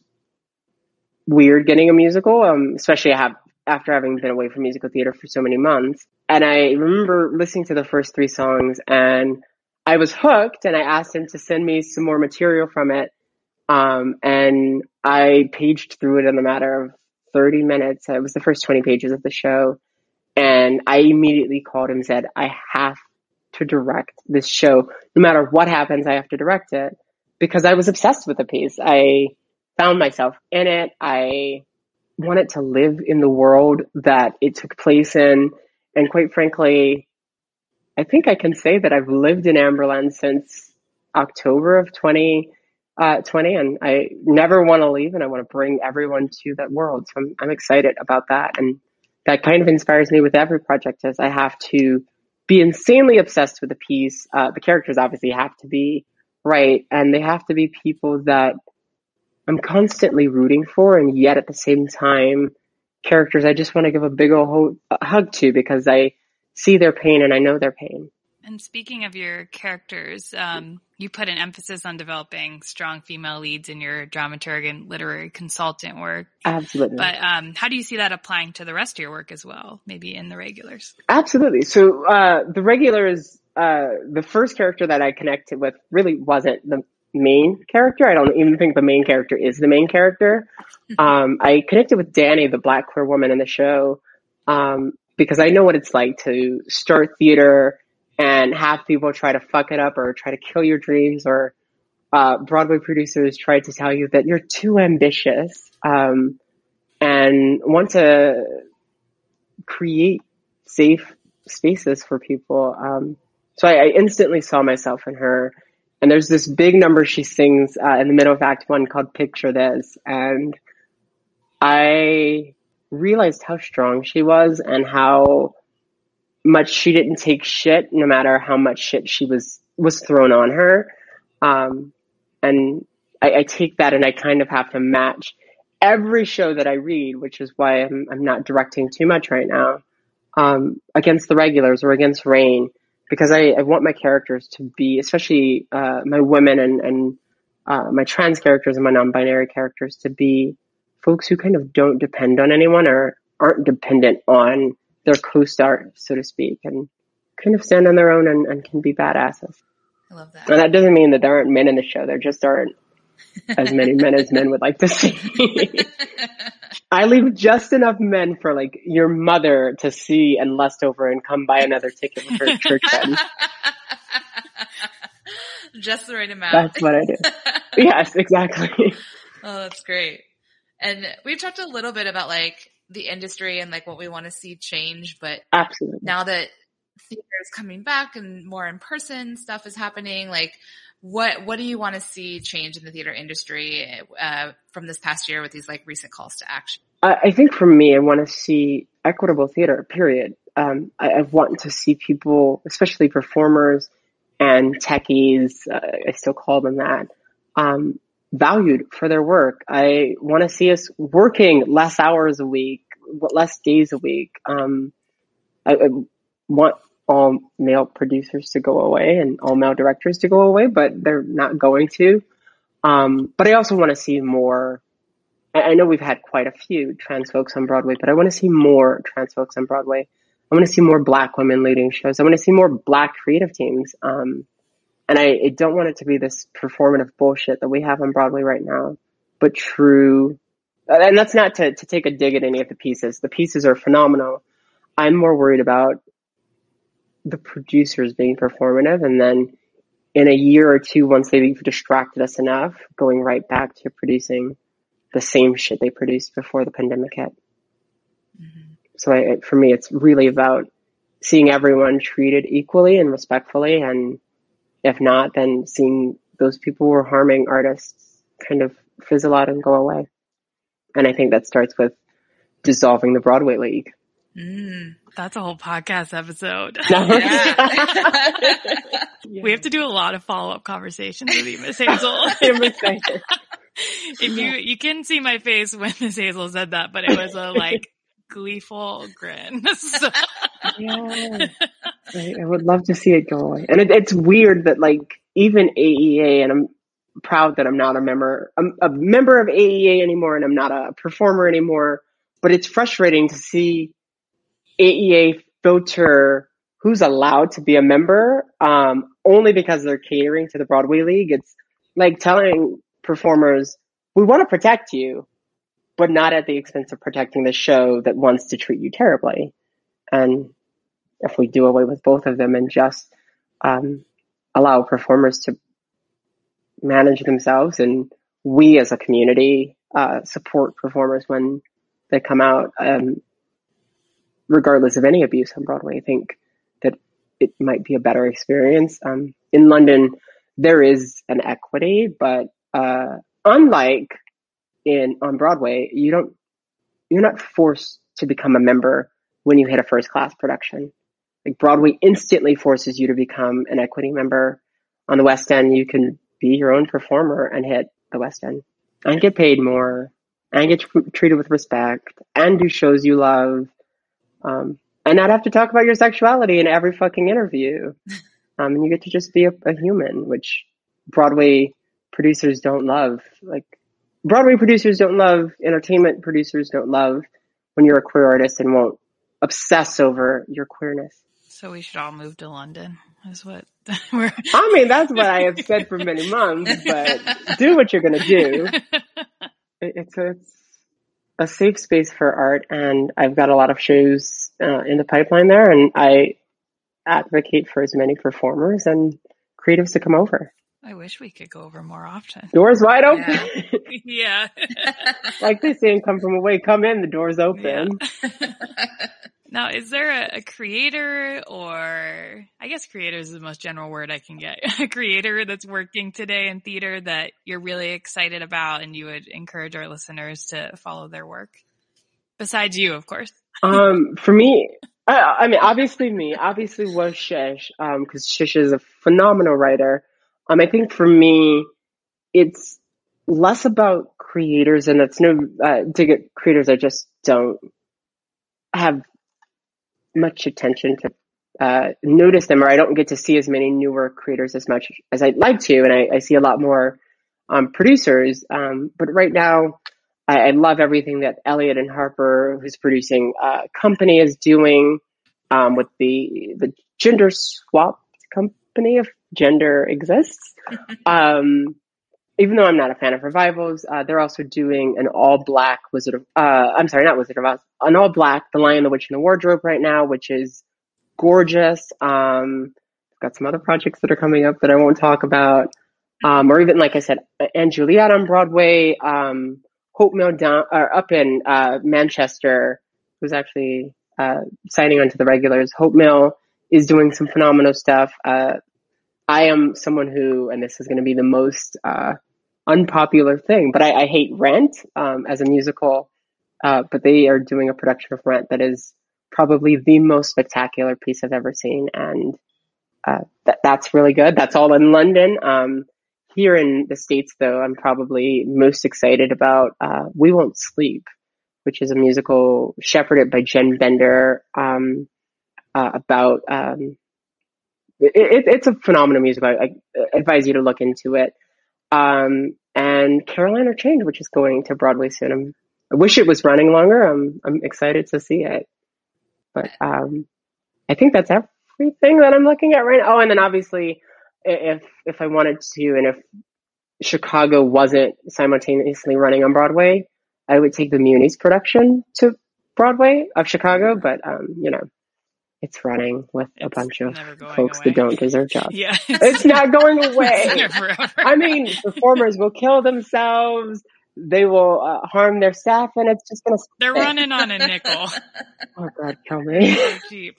weird getting a musical, um, especially have, after having been away from musical theater for so many months. And I remember listening to the first three songs and I was hooked, and I asked him to send me some more material from it. Um, and I paged through it in a matter of thirty minutes. It was the first twenty pages of the show. And I immediately called him and said, I have to direct this show. No matter what happens, I have to direct it, because I was obsessed with the piece. I found myself in it. I wanted to live in the world that it took place in. And quite frankly, I think I can say that I've lived in Amberland since October of twenty twenty, and I never want to leave, and I want to bring everyone to that world. So I'm, I'm excited about that. And that kind of inspires me with every project, as I have to be insanely obsessed with the piece. Uh, the characters obviously have to be right, and they have to be people that I'm constantly rooting for, and yet at the same time, characters I just want to give a big old ho- a hug to, because I see their pain and I know their pain. And speaking of your characters, um, you put an emphasis on developing strong female leads in your dramaturg and literary consultant work. Absolutely. But um, how do you see that applying to the rest of your work as well, maybe in the regulars? Absolutely. So uh, the regulars, uh, the first character that I connected with really wasn't the main character. I don't even think the main character is the main character. um, I connected with Danny, the Black queer woman in the show, um, because I know what it's like to start theater and have people try to fuck it up or try to kill your dreams, or uh, Broadway producers try to tell you that you're too ambitious, um, and want to create safe spaces for people. Um, so I, I instantly saw myself in her. And there's this big number she sings uh, in the middle of Act One called Picture This. And I realized how strong she was and how much she didn't take shit, no matter how much shit she was, was thrown on her. Um, and I, I take that and I kind of have to match every show that I read, which is why I'm, I'm not directing too much right now, um, against the regulars or against Rain. because I, I want my characters to be, especially uh, my women and, and uh, my trans characters and my non-binary characters, to be folks who kind of don't depend on anyone or aren't dependent on their co-star, so to speak, and kind of stand on their own and, and can be badasses. I love that. And that doesn't mean that there aren't men in the show. There just aren't as many men as men would like to see. I leave just enough men for like your mother to see and lust over and come buy another ticket with her church friends. Just the right amount. That's what I do. Yes, exactly. Oh, that's great. And we've talked a little bit about like the industry and like what we want to see change, but absolutely, now that theater is coming back and more in person stuff is happening, like what what do you want to see change in the theater industry uh, from this past year with these like recent calls to action? I, I think for me, I want to see equitable theater, period. Um, I, I want to see people, especially performers and techies, uh, I still call them that, um, valued for their work. I want to see us working less hours a week, less days a week. Um, I, I want all male producers to go away and all male directors to go away, but they're not going to. Um, but I also want to see more. I know we've had quite a few trans folks on Broadway, but I want to see more trans folks on Broadway. I want to see more Black women leading shows. I want to see more Black creative teams. Um, and I, I don't want it to be this performative bullshit that we have on Broadway right now, but true. And that's not to, to take a dig at any of the pieces. The pieces are phenomenal. I'm more worried about the producers being performative, and then in a year or two, once they've distracted us enough, going right back to producing the same shit they produced before the pandemic hit. Mm-hmm. So I, for me, it's really about seeing everyone treated equally and respectfully, and if not, then seeing those people who are harming artists kind of fizzle out and go away. And I think that starts with dissolving the Broadway League. Mm, that's a whole podcast episode. Yeah. We have to do a lot of follow-up conversations with you, Miss Hazel. If you, you can see my face when Miss Hazel said that, but it was a like gleeful grin. So. Yeah. I, I would love to see it go away. And it, it's weird that like even A E A, and I'm proud that I'm not a member, I'm a member of A E A anymore, and I'm not a performer anymore, but it's frustrating to see A E A filter who's allowed to be a member, um, only because they're catering to the Broadway League. It's like telling performers, we want to protect you, but not at the expense of protecting the show that wants to treat you terribly. And if we do away with both of them and just um, allow performers to manage themselves, and we as a community uh, support performers when they come out, um, regardless of any abuse on Broadway, I think that it might be a better experience. Um, in London, there is an equity, but uh, unlike in on Broadway, you don't you're not forced to become a member when you hit a first class production. Like Broadway instantly forces you to become an equity member. On the West End, you can be your own performer and hit the West End and get paid more and get tr- treated with respect and do shows you love. Um, and not have to talk about your sexuality in every fucking interview. Um, and you get to just be a, a human, which Broadway producers don't love. Like, Broadway producers don't love, entertainment producers don't love when you're a queer artist and won't obsess over your queerness. So we should all move to London, is what we're... I mean, that's what I have said for many months, but do what you're going to do. It, it's, a, it's a safe space for art, and I've got a lot of shows uh, in the pipeline there, and I advocate for as many performers and creatives to come over. I wish we could go over more often. Doors wide open. Yeah. yeah. Like they say in Come From Away, come in, the door's open. Yeah. Now, is there a, a creator, or I guess creator is the most general word I can get, a creator that's working today in theater that you're really excited about and you would encourage our listeners to follow their work? Besides you, of course. Um, for me, I, I mean, obviously me, obviously was Shish, um, cause Shish is a phenomenal writer. Um, I think for me, it's less about creators, and it's no, uh, to get creators, I just don't have much attention to uh, notice them, or I don't get to see as many newer creators as much as I'd like to. And I, I see a lot more um, producers. Um, but right now, I, I love everything that Elliot and Harper, who's producing uh, Company, is doing um, with the the gender swap company, if gender exists. um, even though I'm not a fan of revivals, uh, they're also doing an all black Wizard of, uh, I'm sorry, not Wizard of Oz, an all black The Lion, the Witch, and the Wardrobe right now, which is gorgeous. Um, I've got some other projects that are coming up that I won't talk about. Um, or even, like I said, and Juliet on Broadway, um, Hope Mill down, or up in, uh, Manchester, who's actually, uh, signing onto the regulars. Hope Mill is doing some phenomenal stuff. Uh, I am someone who, and this is going to be the most, uh, unpopular thing, but I, I hate Rent, um, as a musical. Uh, but they are doing a production of Rent that is probably the most spectacular piece I've ever seen. And, uh, that, that's really good. That's all in London. Um, here in the States though, I'm probably most excited about, uh, We Won't Sleep, which is a musical shepherded by Jen Bender, um, uh, about, um, it, it, it's a phenomenal musical. I, I advise you to look into it. Um, and Carolina Change, which is going to Broadway soon. I'm, I wish it was running longer. I'm, I'm excited to see it. But, um, I think that's everything that I'm looking at right now. Oh, and then obviously if, if I wanted to, and if Chicago wasn't simultaneously running on Broadway, I would take the Muni's production to Broadway of Chicago, but, um, you know, it's running with it's a bunch of folks away. that don't deserve jobs. Yeah. It's not going away. It's forever. I mean, performers will kill themselves. They will uh, harm their staff, and it's just going to They're running on a nickel. Oh, God, kill me. So cheap.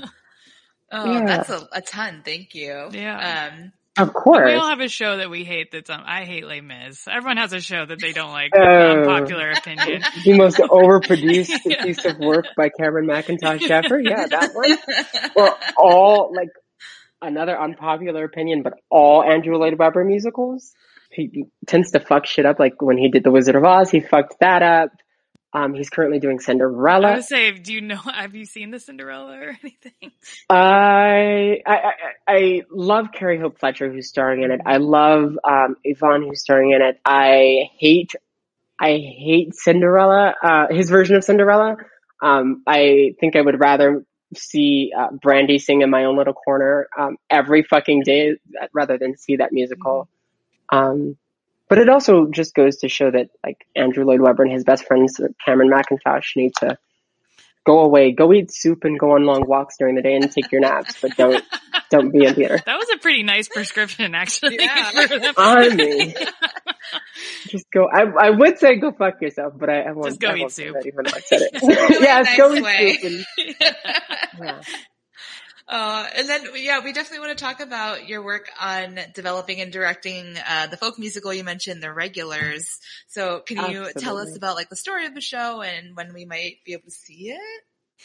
Oh, Yeah. that's a, a ton. Thank you. Yeah. Um, Of course. We all have a show that we hate that's, um, I hate Les Mis. Everyone has a show that they don't like. Oh. Unpopular opinion. The most overproduced Yeah. piece of work by Cameron McIntosh Shepard. Yeah, that one. Or all, like, another unpopular opinion, but all Andrew Lloyd Webber musicals. He tends to fuck shit up. Like when he did The Wizard of Oz, he fucked that up. Um, he's currently doing Cinderella. I would say, do you know, have you seen the Cinderella or anything? I, I, I, I love Carrie Hope Fletcher, who's starring in it. I love, um, Yvonne, who's starring in it. I hate, I hate Cinderella, uh, his version of Cinderella. Um, I think I would rather see, uh, Brandy sing in my own little corner, um, every fucking day rather than see that musical. Um, But it also just goes to show that, like, Andrew Lloyd Webber and his best friends, Cameron McIntosh, need to go away, go eat soup and go on long walks during the day and take your naps, but don't, don't be in theater. That was a pretty nice prescription, actually. Yeah. for them. I mean, just go, I, I would say go fuck yourself, but I, I won't, Just go I eat won't say soup. that even though I said it. Really Yes, nice go eat way. soup. And, yeah. Uh, and then, yeah, we definitely want to talk about your work on developing and directing uh, the folk musical you mentioned, The Regulars. So can you Absolutely. tell us about like the story of the show and when we might be able to see it?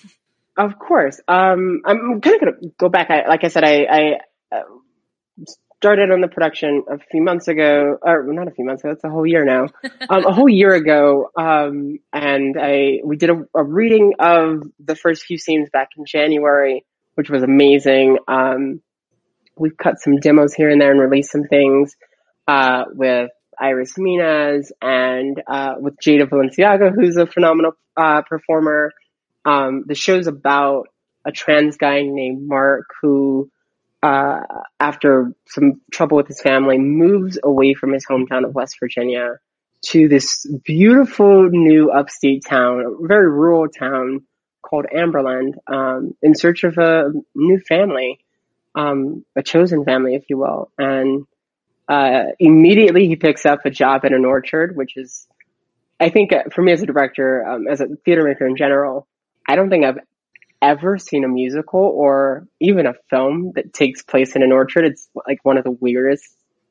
Of course. Um, I'm kind of going to go back. I, like I said, I, I uh, started on the production a few months ago, or not a few months ago, it's a whole year now, um, a whole year ago. Um, and I, we did a, a reading of the first few scenes back in January, which was amazing. Um, we've cut some demos here and there and released some things, uh, with Iris Minaz and, uh, with Jada Valenciaga, who's a phenomenal, uh, performer. Um, the show's about a trans guy named Mark who, uh, after some trouble with his family, moves away from his hometown of West Virginia to this beautiful new upstate town, a very rural town called Amberland, um, in search of a new family, um, a chosen family, if you will. And, uh, immediately he picks up a job in an orchard, which is, I think uh, for me as a director, um, as a theater maker in general, I don't think I've ever seen a musical or even a film that takes place in an orchard. It's like one of the weirdest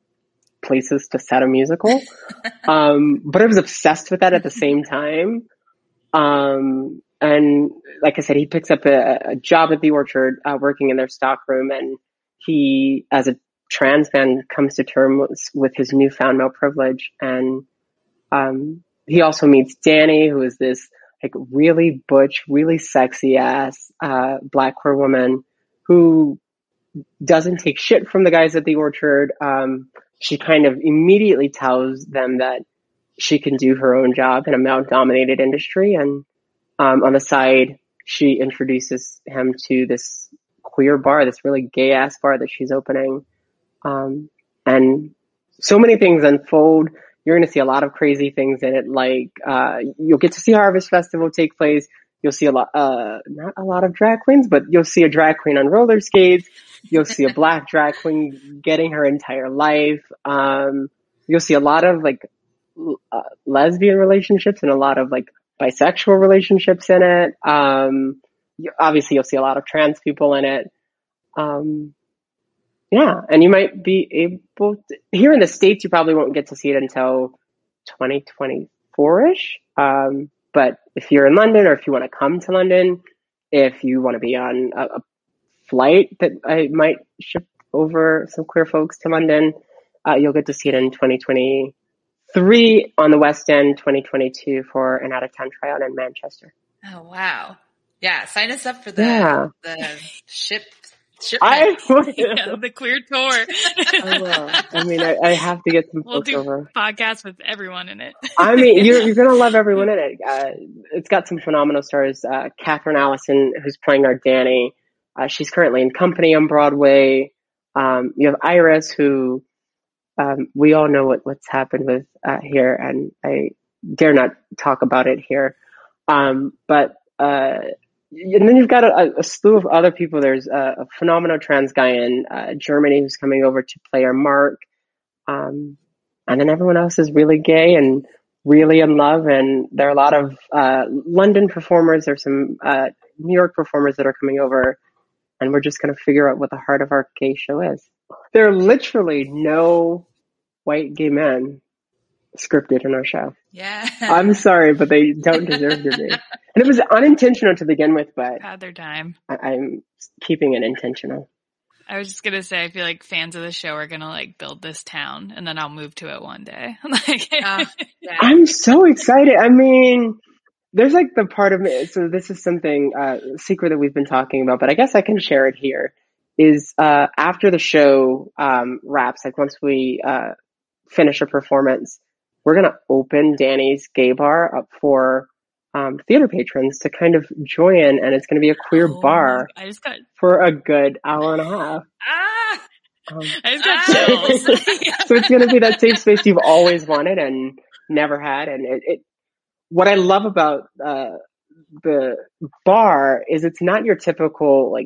places to set a musical. um, but I was obsessed with that at the same time. Um, and like I said, he picks up a, a job at the orchard, uh, working in their stockroom, and he, as a trans man, comes to terms with his newfound male privilege. And, um, he also meets Danny, who is this like really butch, really sexy ass, uh, black queer woman who doesn't take shit from the guys at the Orchard. Um, she kind of immediately tells them that she can do her own job in a male-dominated industry. And um, on the side, she introduces him to this queer bar, this really gay-ass bar that she's opening. Um, and so many things unfold. You're going to see a lot of crazy things in it. Like, uh, you'll get to see Harvest Festival take place. You'll see a lot, uh, not a lot of drag queens, but you'll see a drag queen on roller skates. You'll see a black drag queen getting her entire life. Um, you'll see a lot of like, uh, lesbian relationships and a lot of like bisexual relationships in it. Um, you, obviously you'll see a lot of trans people in it. Um, yeah. And you might be able to, here in the States, you probably won't get to see it until twenty twenty-four-ish. Um, But if you're in London or if you want to come to London, if you want to be on a, a flight that I might ship over some queer folks to London, uh, you'll get to see it in twenty twenty-three on the West End, twenty twenty-two for an out-of-town tryout in Manchester. Oh, wow. Yeah, sign us up for the, yeah. the ship. I yeah, the queer tour. I will. I mean, I, I have to get some we'll folks do over. Podcasts with everyone in it. I mean, you're you're gonna love everyone in it. Uh, it's got some phenomenal stars. Uh, Catherine Allison, who's playing our Dani. Uh, she's currently in Company on Broadway. Um, you have Iris, who um, we all know what, what's happened with uh, here, and I dare not talk about it here. Um, but uh, and then you've got a, a slew of other people. There's a, a phenomenal trans guy in uh, Germany who's coming over to play our Mark. Um, and then everyone else is really gay and really in love. And there are a lot of uh, London performers. There's some uh, New York performers that are coming over. And we're just going to figure out what the heart of our gay show is. There are literally no white gay men scripted in our show. Yeah. I'm sorry, but they don't deserve to be. And it was unintentional to begin with, but had their time. I- I'm keeping it intentional. I was just gonna say, I feel like fans of the show are gonna like build this town, and then I'll move to it one day. like, uh, yeah. I'm so excited. I mean, there's like the part of me. So this is something uh, secret that we've been talking about, but I guess I can share it here. Is uh, after the show um, wraps, like once we uh, finish a performance, we're gonna open Dani's Gay Bar up for um, theater patrons to kind of join in, and it's gonna be a queer oh, bar I just got for a good hour and a half. ah, Um, I just got chills. so it's gonna be that safe space you've always wanted and never had, and it. it what I love about uh, the bar is it's not your typical like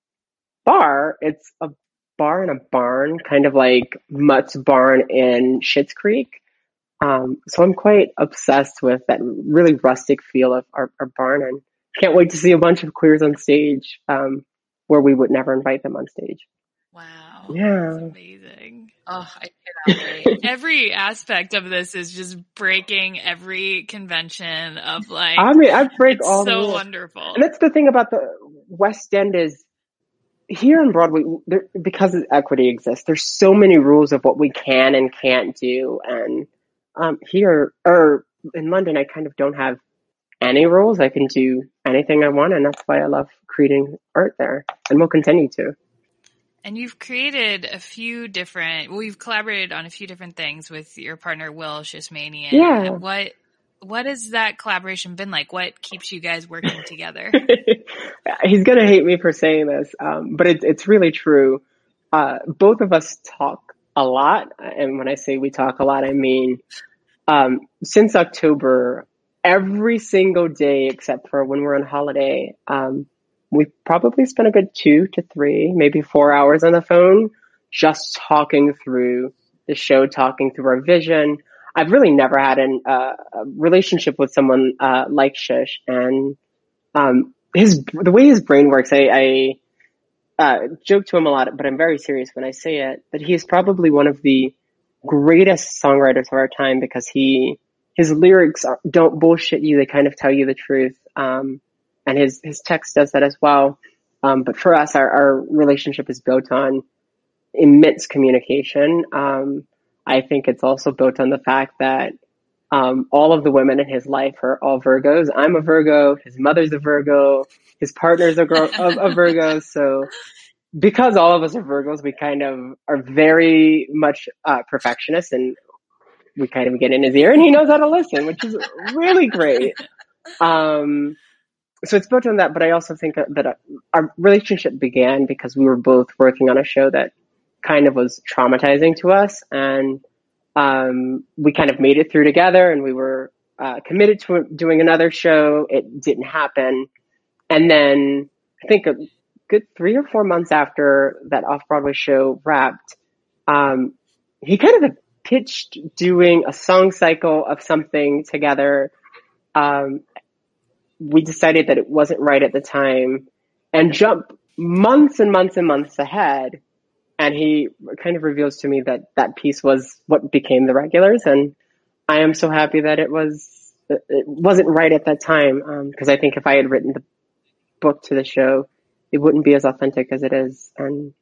bar. It's a bar in a barn, kind of like Mutt's barn in Schitt's Creek. Um, so I'm quite obsessed with that really rustic feel of our, our barn, and can't wait to see a bunch of queers on stage um, where we would never invite them on stage. Wow. Yeah. That's amazing. Oh, I cannot wait. Every aspect of this is just breaking every convention of like, I mean, I break it's all the so rules. wonderful. And that's the thing about the West End is here on Broadway, there, because equity exists, there's so many rules of what we can and can't do. And um, here, or in London, I kind of don't have any rules. I can do anything I want, and that's why I love creating art there, and will continue to. And you've created a few different, well, you've collaborated on a few different things with your partner, Will Shismanian. Yeah. What, what has that collaboration been like? What keeps you guys working together? He's going to hate me for saying this, um, but it, it's really true. Uh, both of us talk a lot. And when I say we talk a lot, I mean, um, since October, every single day, except for when we're on holiday, um, we probably spent a good two to three, maybe four hours on the phone, just talking through the show, talking through our vision. I've really never had an, uh, a relationship with someone, uh, like Shish. And, um, his, the way his brain works, I, I, uh, joke to him a lot, but I'm very serious when I say it, that he is probably one of the greatest songwriters of our time, because he, his lyrics are, don't bullshit you. They kind of tell you the truth. Um, And his, his text does that as well. Um, but for us, our, our relationship is built on immense communication. Um, I think it's also built on the fact that, um, all of the women in his life are all Virgos. I'm a Virgo. His mother's a Virgo. His partner's a, girl, a, a Virgo. So because all of us are Virgos, we kind of are very much uh, perfectionists, and we kind of get in his ear and he knows how to listen, which is really great. Um, so it's built on that, but I also think that our relationship began because we were both working on a show that kind of was traumatizing to us, and um, we kind of made it through together, and we were uh, committed to doing another show. It didn't happen. And then I think a good three or four months after that off-Broadway show wrapped, um, he kind of pitched doing a song cycle of something together. Um, we decided that it wasn't right at the time and jumped months and months and months ahead. And he kind of reveals to me that that piece was what became The Regulars. And I am so happy that it was, it wasn't right at that time. Um, cause I think if I had written the book to the show, it wouldn't be as authentic as it is. And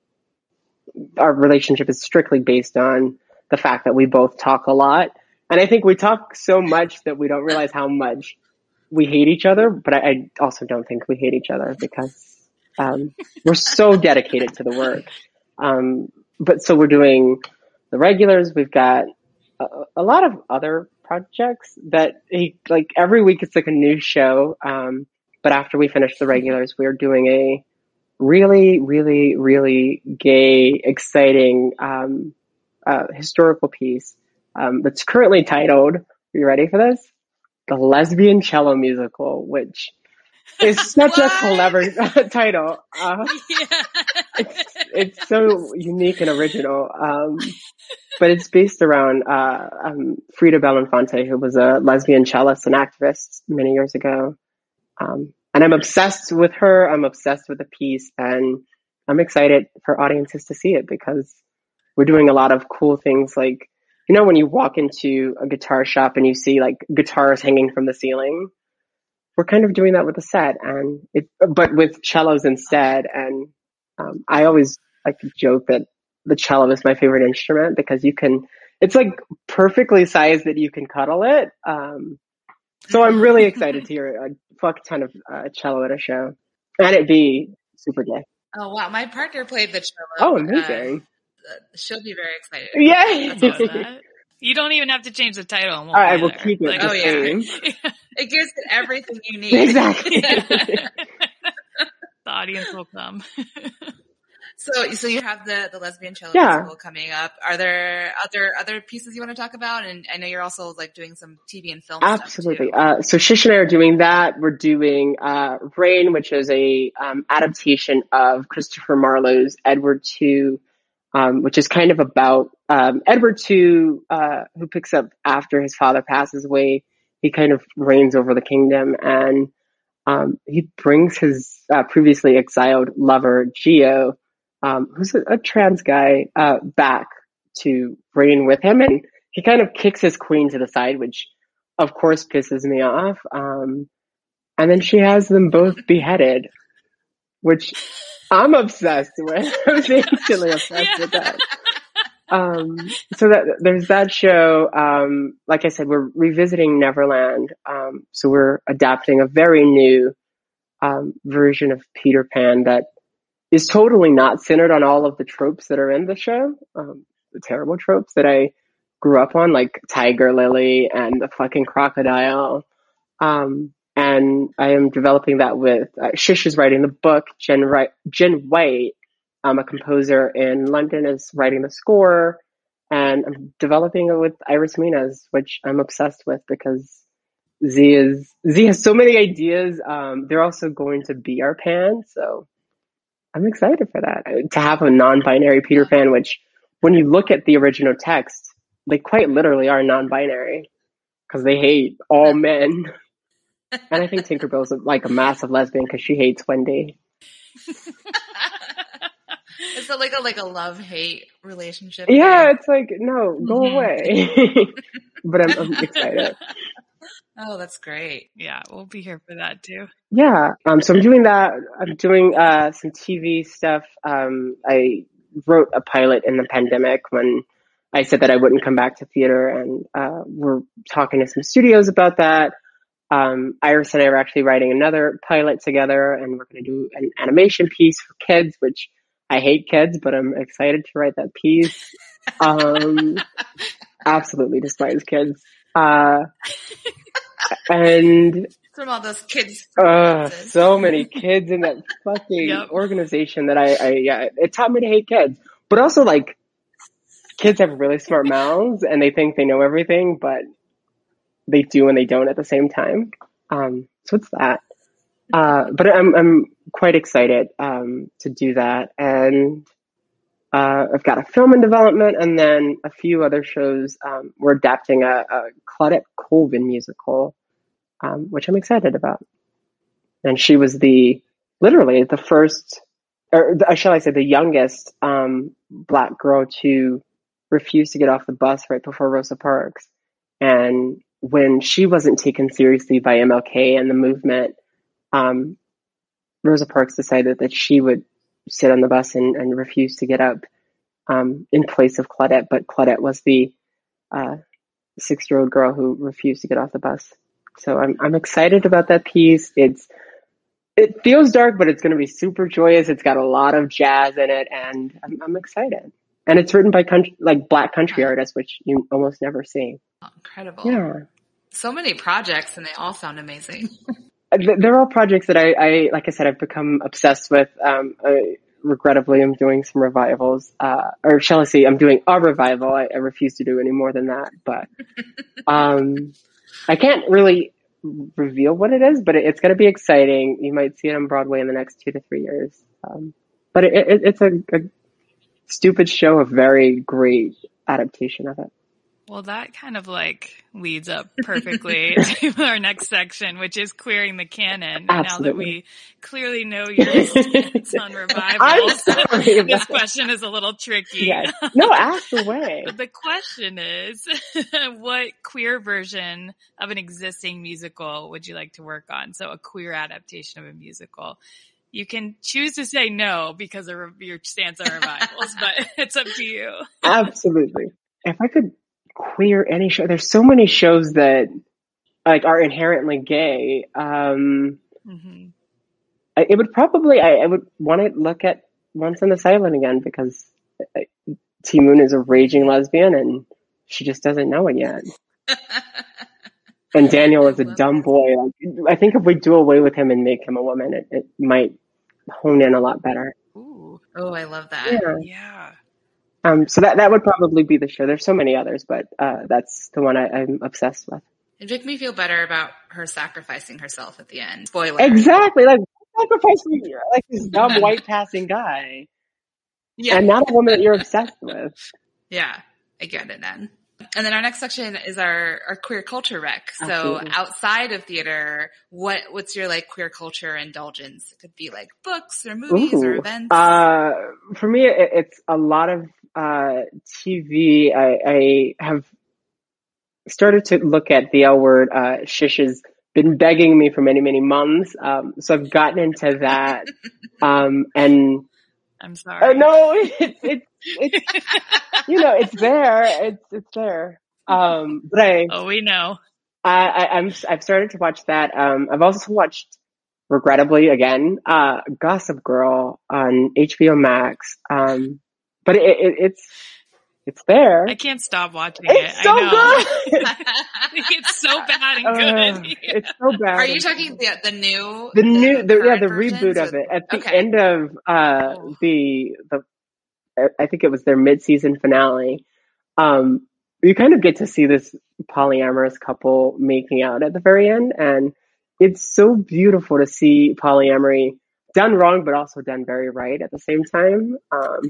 our relationship is strictly based on the fact that we both talk a lot. And I think we talk so much that we don't realize how much we hate each other, but I, I also don't think we hate each other because um, we're so dedicated to the work. Um, but so we're doing The Regulars. We've got a, a lot of other projects that he, like every week it's like a new show. Um, but after we finish The Regulars, we're doing a really, really, really gay, exciting um, uh, historical piece um, that's currently titled, are you ready for this? The Lesbian Cello Musical, which is such a clever title. Uh, Yeah. it's, it's so unique and original. Um, but it's based around uh, um, Frida Belinfante, who was a lesbian cellist and activist many years ago. Um, and I'm obsessed with her. I'm obsessed with the piece, and I'm excited for audiences to see it because we're doing a lot of cool things like, you know, when you walk into a guitar shop and you see like guitars hanging from the ceiling, we're kind of doing that with the set, and it, but with cellos instead. And um, I always like to joke that the cello is my favorite instrument because you can, it's like perfectly sized that you can cuddle it. Um, so I'm really excited to hear a fuck ton of uh, cello at a show, and it be super gay. Oh wow, my partner played the cello. Oh, amazing. Uh, she'll be very excited. Yay! That. You don't even have to change the title. And we'll I be will there. keep it Like, the oh, yeah. same. It gives it everything you need. Exactly. The audience will come. So, so you have the, the lesbian cello Yeah. musical coming up. Are there other other pieces you want to talk about? And I know you're also like doing some T V and film Absolutely. stuff too. Uh, so Shish and I are doing that. We're doing uh, Rain, which is a um, adaptation of Christopher Marlowe's Edward two, um, which is kind of about um, Edward two, uh, who picks up after his father passes away. He kind of reigns over the kingdom, and um, he brings his uh, previously exiled lover, Geo, um, who's a, a trans guy, uh, back to reign with him. And he kind of kicks his queen to the side, which of course pisses me off. Um, and then she has them both beheaded, which I'm obsessed with. I'm instantly obsessed Yeah. with that. Um, so that there's that show. Um, like I said, we're revisiting Neverland. Um, so we're adapting a very new, um, version of Peter Pan that is totally not centered on all of the tropes that are in the show. Um, the terrible tropes that I grew up on, like Tiger Lily and the fucking crocodile. Um, and I am developing that with, uh, Shish is writing the book. Jen, Wright, Jen White, um, a composer in London, is writing the score, and I'm developing it with Iris Minez, which I'm obsessed with because Z is, Z has so many ideas. Um, they're also going to be our Pan. So I'm excited for that, to have a non-binary Peter Pan, which when you look at the original text, they quite literally are non-binary because they hate all men. And I think Tinkerbell's like a massive lesbian because she hates Wendy. Is it like a like a love hate relationship? Yeah, thing? it's like, no, go Mhm. away. But I'm, I'm excited. Oh, that's great. Yeah, we'll be here for that too. Yeah. Um, so I'm doing that. I'm doing uh, some T V stuff. Um, I wrote a pilot in the pandemic when I said that I wouldn't come back to theater, and uh, we're talking to some studios about that. Um, Iris and I are actually writing another pilot together, and we're going to do an animation piece for kids, which I hate kids, but I'm excited to write that piece. Um, absolutely despise kids. Uh, and from all those kids. Uh, so many kids in that fucking yep. organization that I, I, yeah, it taught me to hate kids. But also, like, kids have really smart mouths and they think they know everything, but they do and they don't at the same time. Um, so it's that. Uh, but I'm, I'm quite excited, um, to do that. And, uh, I've got a film in development and then a few other shows. Um, we're adapting a, a Claudette Colvin musical, um, which I'm excited about. And she was the, literally the first, or shall I say the youngest, um, Black girl to refuse to get off the bus right before Rosa Parks. And when she wasn't taken seriously by M L K and the movement, um, Rosa Parks decided that she would sit on the bus and, and refuse to get up, um, in place of Claudette. But Claudette was the, uh, six-year-old girl who refused to get off the bus. So I'm, I'm excited about that piece. It's, it feels dark, but it's going to be super joyous. It's got a lot of jazz in it and I'm, I'm excited. And it's written by country, like Black country artists, which you almost never see. Incredible. Yeah. So many projects and they all sound amazing. They're all projects that I, I, like I said, I've become obsessed with. Um, I, regrettably, I'm doing some revivals, uh, or shall I say, I'm doing a revival. I, I refuse to do any more than that, but, um, I can't really reveal what it is, but it, it's going to be exciting. You might see it on Broadway in the next two to three years. Um, but it, it, it's a, a stupid show, a very great adaptation of it. Well, that kind of like leads up perfectly to our next section, which is queering the canon. Absolutely. Now that we clearly know your stance on revivals, this question is a little tricky. Yes. No, ask away. But the question is, what queer version of an existing musical would you like to work on? So a queer adaptation of a musical. You can choose to say no because of your stance on revivals, but it's up to you. Absolutely. If I could queer any show, there's so many shows that like are inherently gay. Um, mm-hmm. I, it would probably, I, I would want to look at Once on this Island again because Ti Moune is a raging lesbian and she just doesn't know it yet. And Daniel is a dumb boy. Like, I think if we do away with him and make him a woman, it, it might hone in a lot better. Ooh. Oh, I love that. Yeah. yeah. Um, so that, that would probably be the show. There's so many others, but, uh, that's the one I, I'm obsessed with. It made me feel better about her sacrificing herself at the end. Spoiler. Exactly. Like, sacrificing, like this dumb white passing guy. Yeah. And not a woman that you're obsessed with. Yeah. I get it then. And then our next section is our, our queer culture rec. So Absolutely. Outside of theater, what, what's your like queer culture indulgence? It could be like books or movies Ooh. or events. Uh, for me, it, it's a lot of, uh, T V. I, I have started to look at the L Word. Uh, Shish has been begging me for many, many months. Um, so I've gotten into that. um, and I'm sorry. Uh, no, it's, it's, it's, you know, it's there. It's, it's there. Um, but I, oh, we know. I, I, I'm, I've started to watch that. Um, I've also watched, regrettably again, uh, Gossip Girl on H B O Max. Um, but it, it, it's, it's there. I can't stop watching it's it. So I know. good. It's so bad and Uh, good. Yeah. It's so bad. Are you talking the, the new, the new, the, yeah, the versions? reboot of it at the okay. end of, uh, oh. the, the, I think it was their mid-season finale. Um, you kind of get to see this polyamorous couple making out at the very end. And it's so beautiful to see polyamory done wrong, but also done very right at the same time. Um,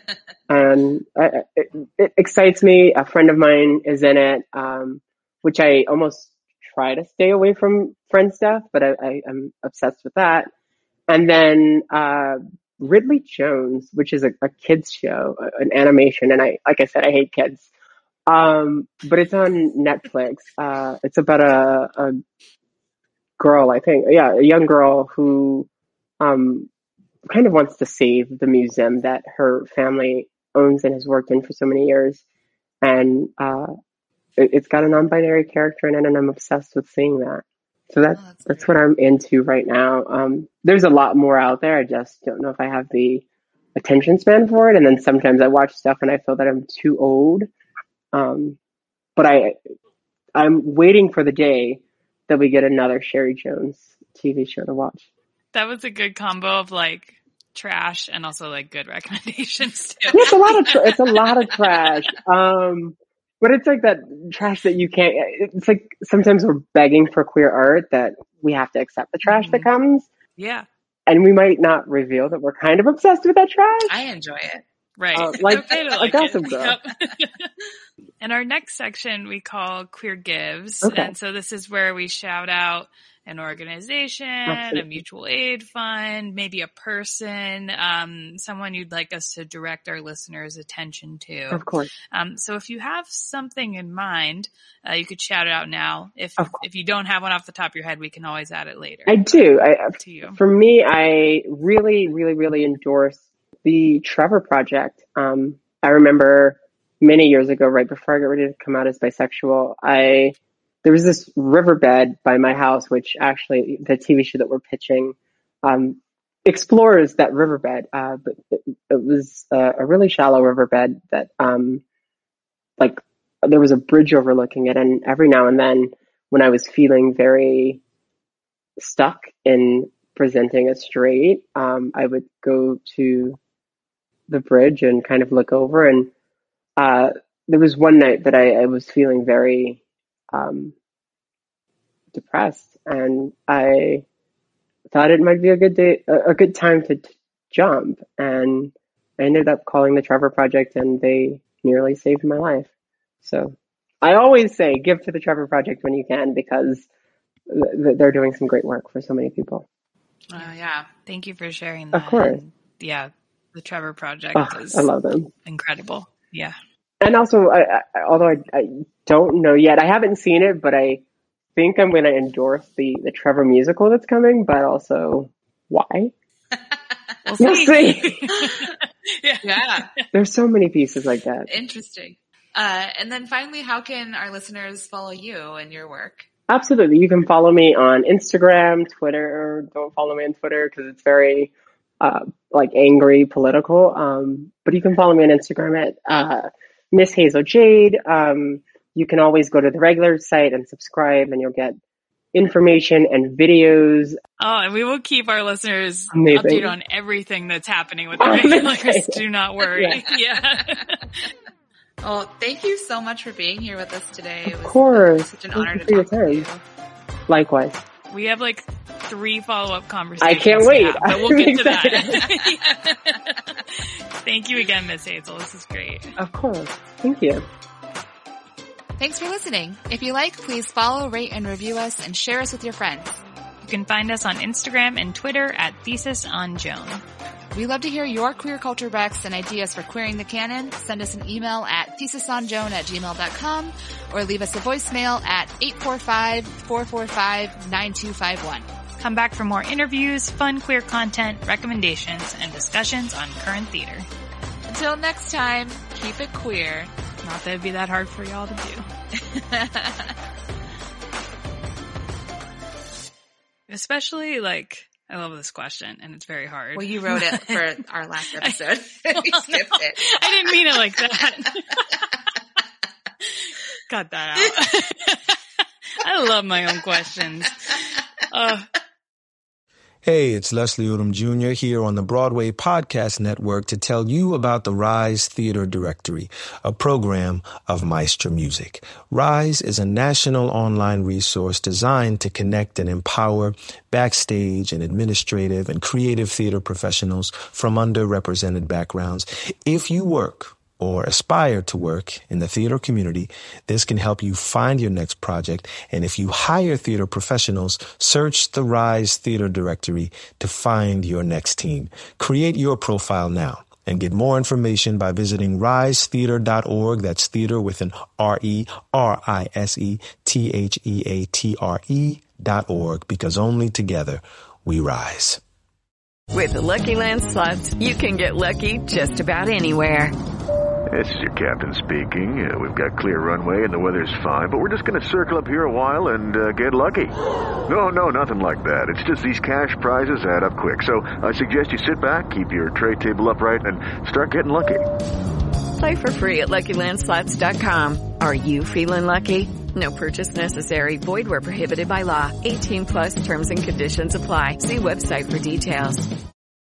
and I, it, it excites me. A friend of mine is in it, um, which I almost try to stay away from friend stuff, but I, I, I'm obsessed with that. And then, uh, Ridley Jones, which is a, a kids show, an animation. And I, like I said, I hate kids. Um, but it's on Netflix. Uh, it's about a, a girl, I think, yeah, a young girl who, um, kind of wants to save the museum that her family owns and has worked in for so many years. And, uh, it, it's got a non-binary character in it, and I'm obsessed with seeing that. So that's, oh, that's, that's what I'm into right now. Um, there's a lot more out there. I just don't know if I have the attention span for it. And then sometimes I watch stuff and I feel that I'm too old. Um, but I, I'm waiting for the day that we get another Sherry Jones T V show to watch. That was a good combo of like trash and also like good recommendations too. Yeah, it's a lot of tra- it's a lot of trash. Um, but it's like that trash that you can't. It's like sometimes we're begging for queer art that we have to accept the trash mm-hmm. that comes. Yeah, and we might not reveal that we're kind of obsessed with that trash. I enjoy it. Right. Uh, like okay like Gossip Girl. Yep. And our next section we call Queer Gives. Okay. And so this is where we shout out an organization, Absolutely. a mutual aid fund, maybe a person, um, someone you'd like us to direct our listeners' attention to. Of course. Um, so if you have something in mind, uh, you could shout it out now. If if you don't have one off the top of your head, we can always add it later. I do. I, to you. For me, I really, really, really endorse the Trevor Project. Um, I remember many years ago, right before I got ready to come out as bisexual, I there was this riverbed by my house, which actually the T V show that we're pitching um, explores that riverbed. Uh, but it, it was a, a really shallow riverbed that, um, like, there was a bridge overlooking it. And every now and then, when I was feeling very stuck in presenting as straight, um, I would go to the bridge and kind of look over. And uh, there was one night that I, I was feeling very um, depressed, and I thought it might be a good day, a, a good time to t- jump. And I ended up calling the Trevor Project, and they nearly saved my life. So I always say give to the Trevor Project when you can, because th- they're doing some great work for so many people. Oh, uh, yeah. Thank you for sharing that. Of course. And yeah. The Trevor Project oh, is I love them. Incredible. Yeah. And also, I, I, although I, I don't know yet, I haven't seen it, but I think I'm going to endorse the, the Trevor musical that's coming, but also why? We'll we'll see. see. yeah. yeah. There's so many pieces like that. Interesting. Uh, and then finally, how can our listeners follow you and your work? Absolutely. You can follow me on Instagram, Twitter. Don't follow me on Twitter because it's very uh, like angry political. Um, but you can follow me on Instagram at uh, Miss Hazel Jade. Um, you can always go to the regular site and subscribe, and you'll get information and videos. Oh, and we will keep our listeners Amazing. updated on everything that's happening with the regulars. Do not worry. Yeah. yeah. Well, thank you so much for being here with us today. It was of course. such an thank honor to you talk to you. Likewise. We have like three follow-up conversations. I can't wait. Have, but we'll get to that. Thank you again, Miss Hazel. This is great. Of course. Thank you. Thanks for listening. If you like, please follow, rate, and review us, and share us with your friends. You can find us on Instagram and Twitter at Thesis on Joan. We love to hear your queer culture recs and ideas for queering the canon. Send us an email at thesisonjoan at gmail dot com or leave us a voicemail at eight four five, four four five, nine two five one. Come back for more interviews, fun queer content, recommendations, and discussions on current theater. Until next time, keep it queer. Not that it'd be that hard for y'all to do. Especially, like, I love this question, and it's very hard. Well, you wrote it for our last episode. I, we skipped no, it. I didn't mean it like that. Cut that out. I love my own questions. Uh, Hey, it's Leslie Odom Junior here on the Broadway Podcast Network to tell you about the Rise Theater Directory, a program of Maestra Music. Rise is a national online resource designed to connect and empower backstage and administrative and creative theater professionals from underrepresented backgrounds. If you work or aspire to work in the theater community, this can help you find your next project. And if you hire theater professionals, search the Rise Theater Directory to find your next team. Create your profile now and get more information by visiting rise theater dot org. That's theater with an R E R I S E T H E A T R E dot org, because only together we rise. With the Lucky Land Slots, you can get lucky just about anywhere. This is your captain speaking. Uh, we've got clear runway and the weather's fine, but we're just going to circle up here a while and uh, get lucky. No, no, nothing like that. It's just these cash prizes add up quick. So I suggest you sit back, keep your tray table upright, and start getting lucky. Play for free at Lucky Land Slots dot com. Are you feeling lucky? No purchase necessary. Void where prohibited by law. eighteen plus terms and conditions apply. See website for details.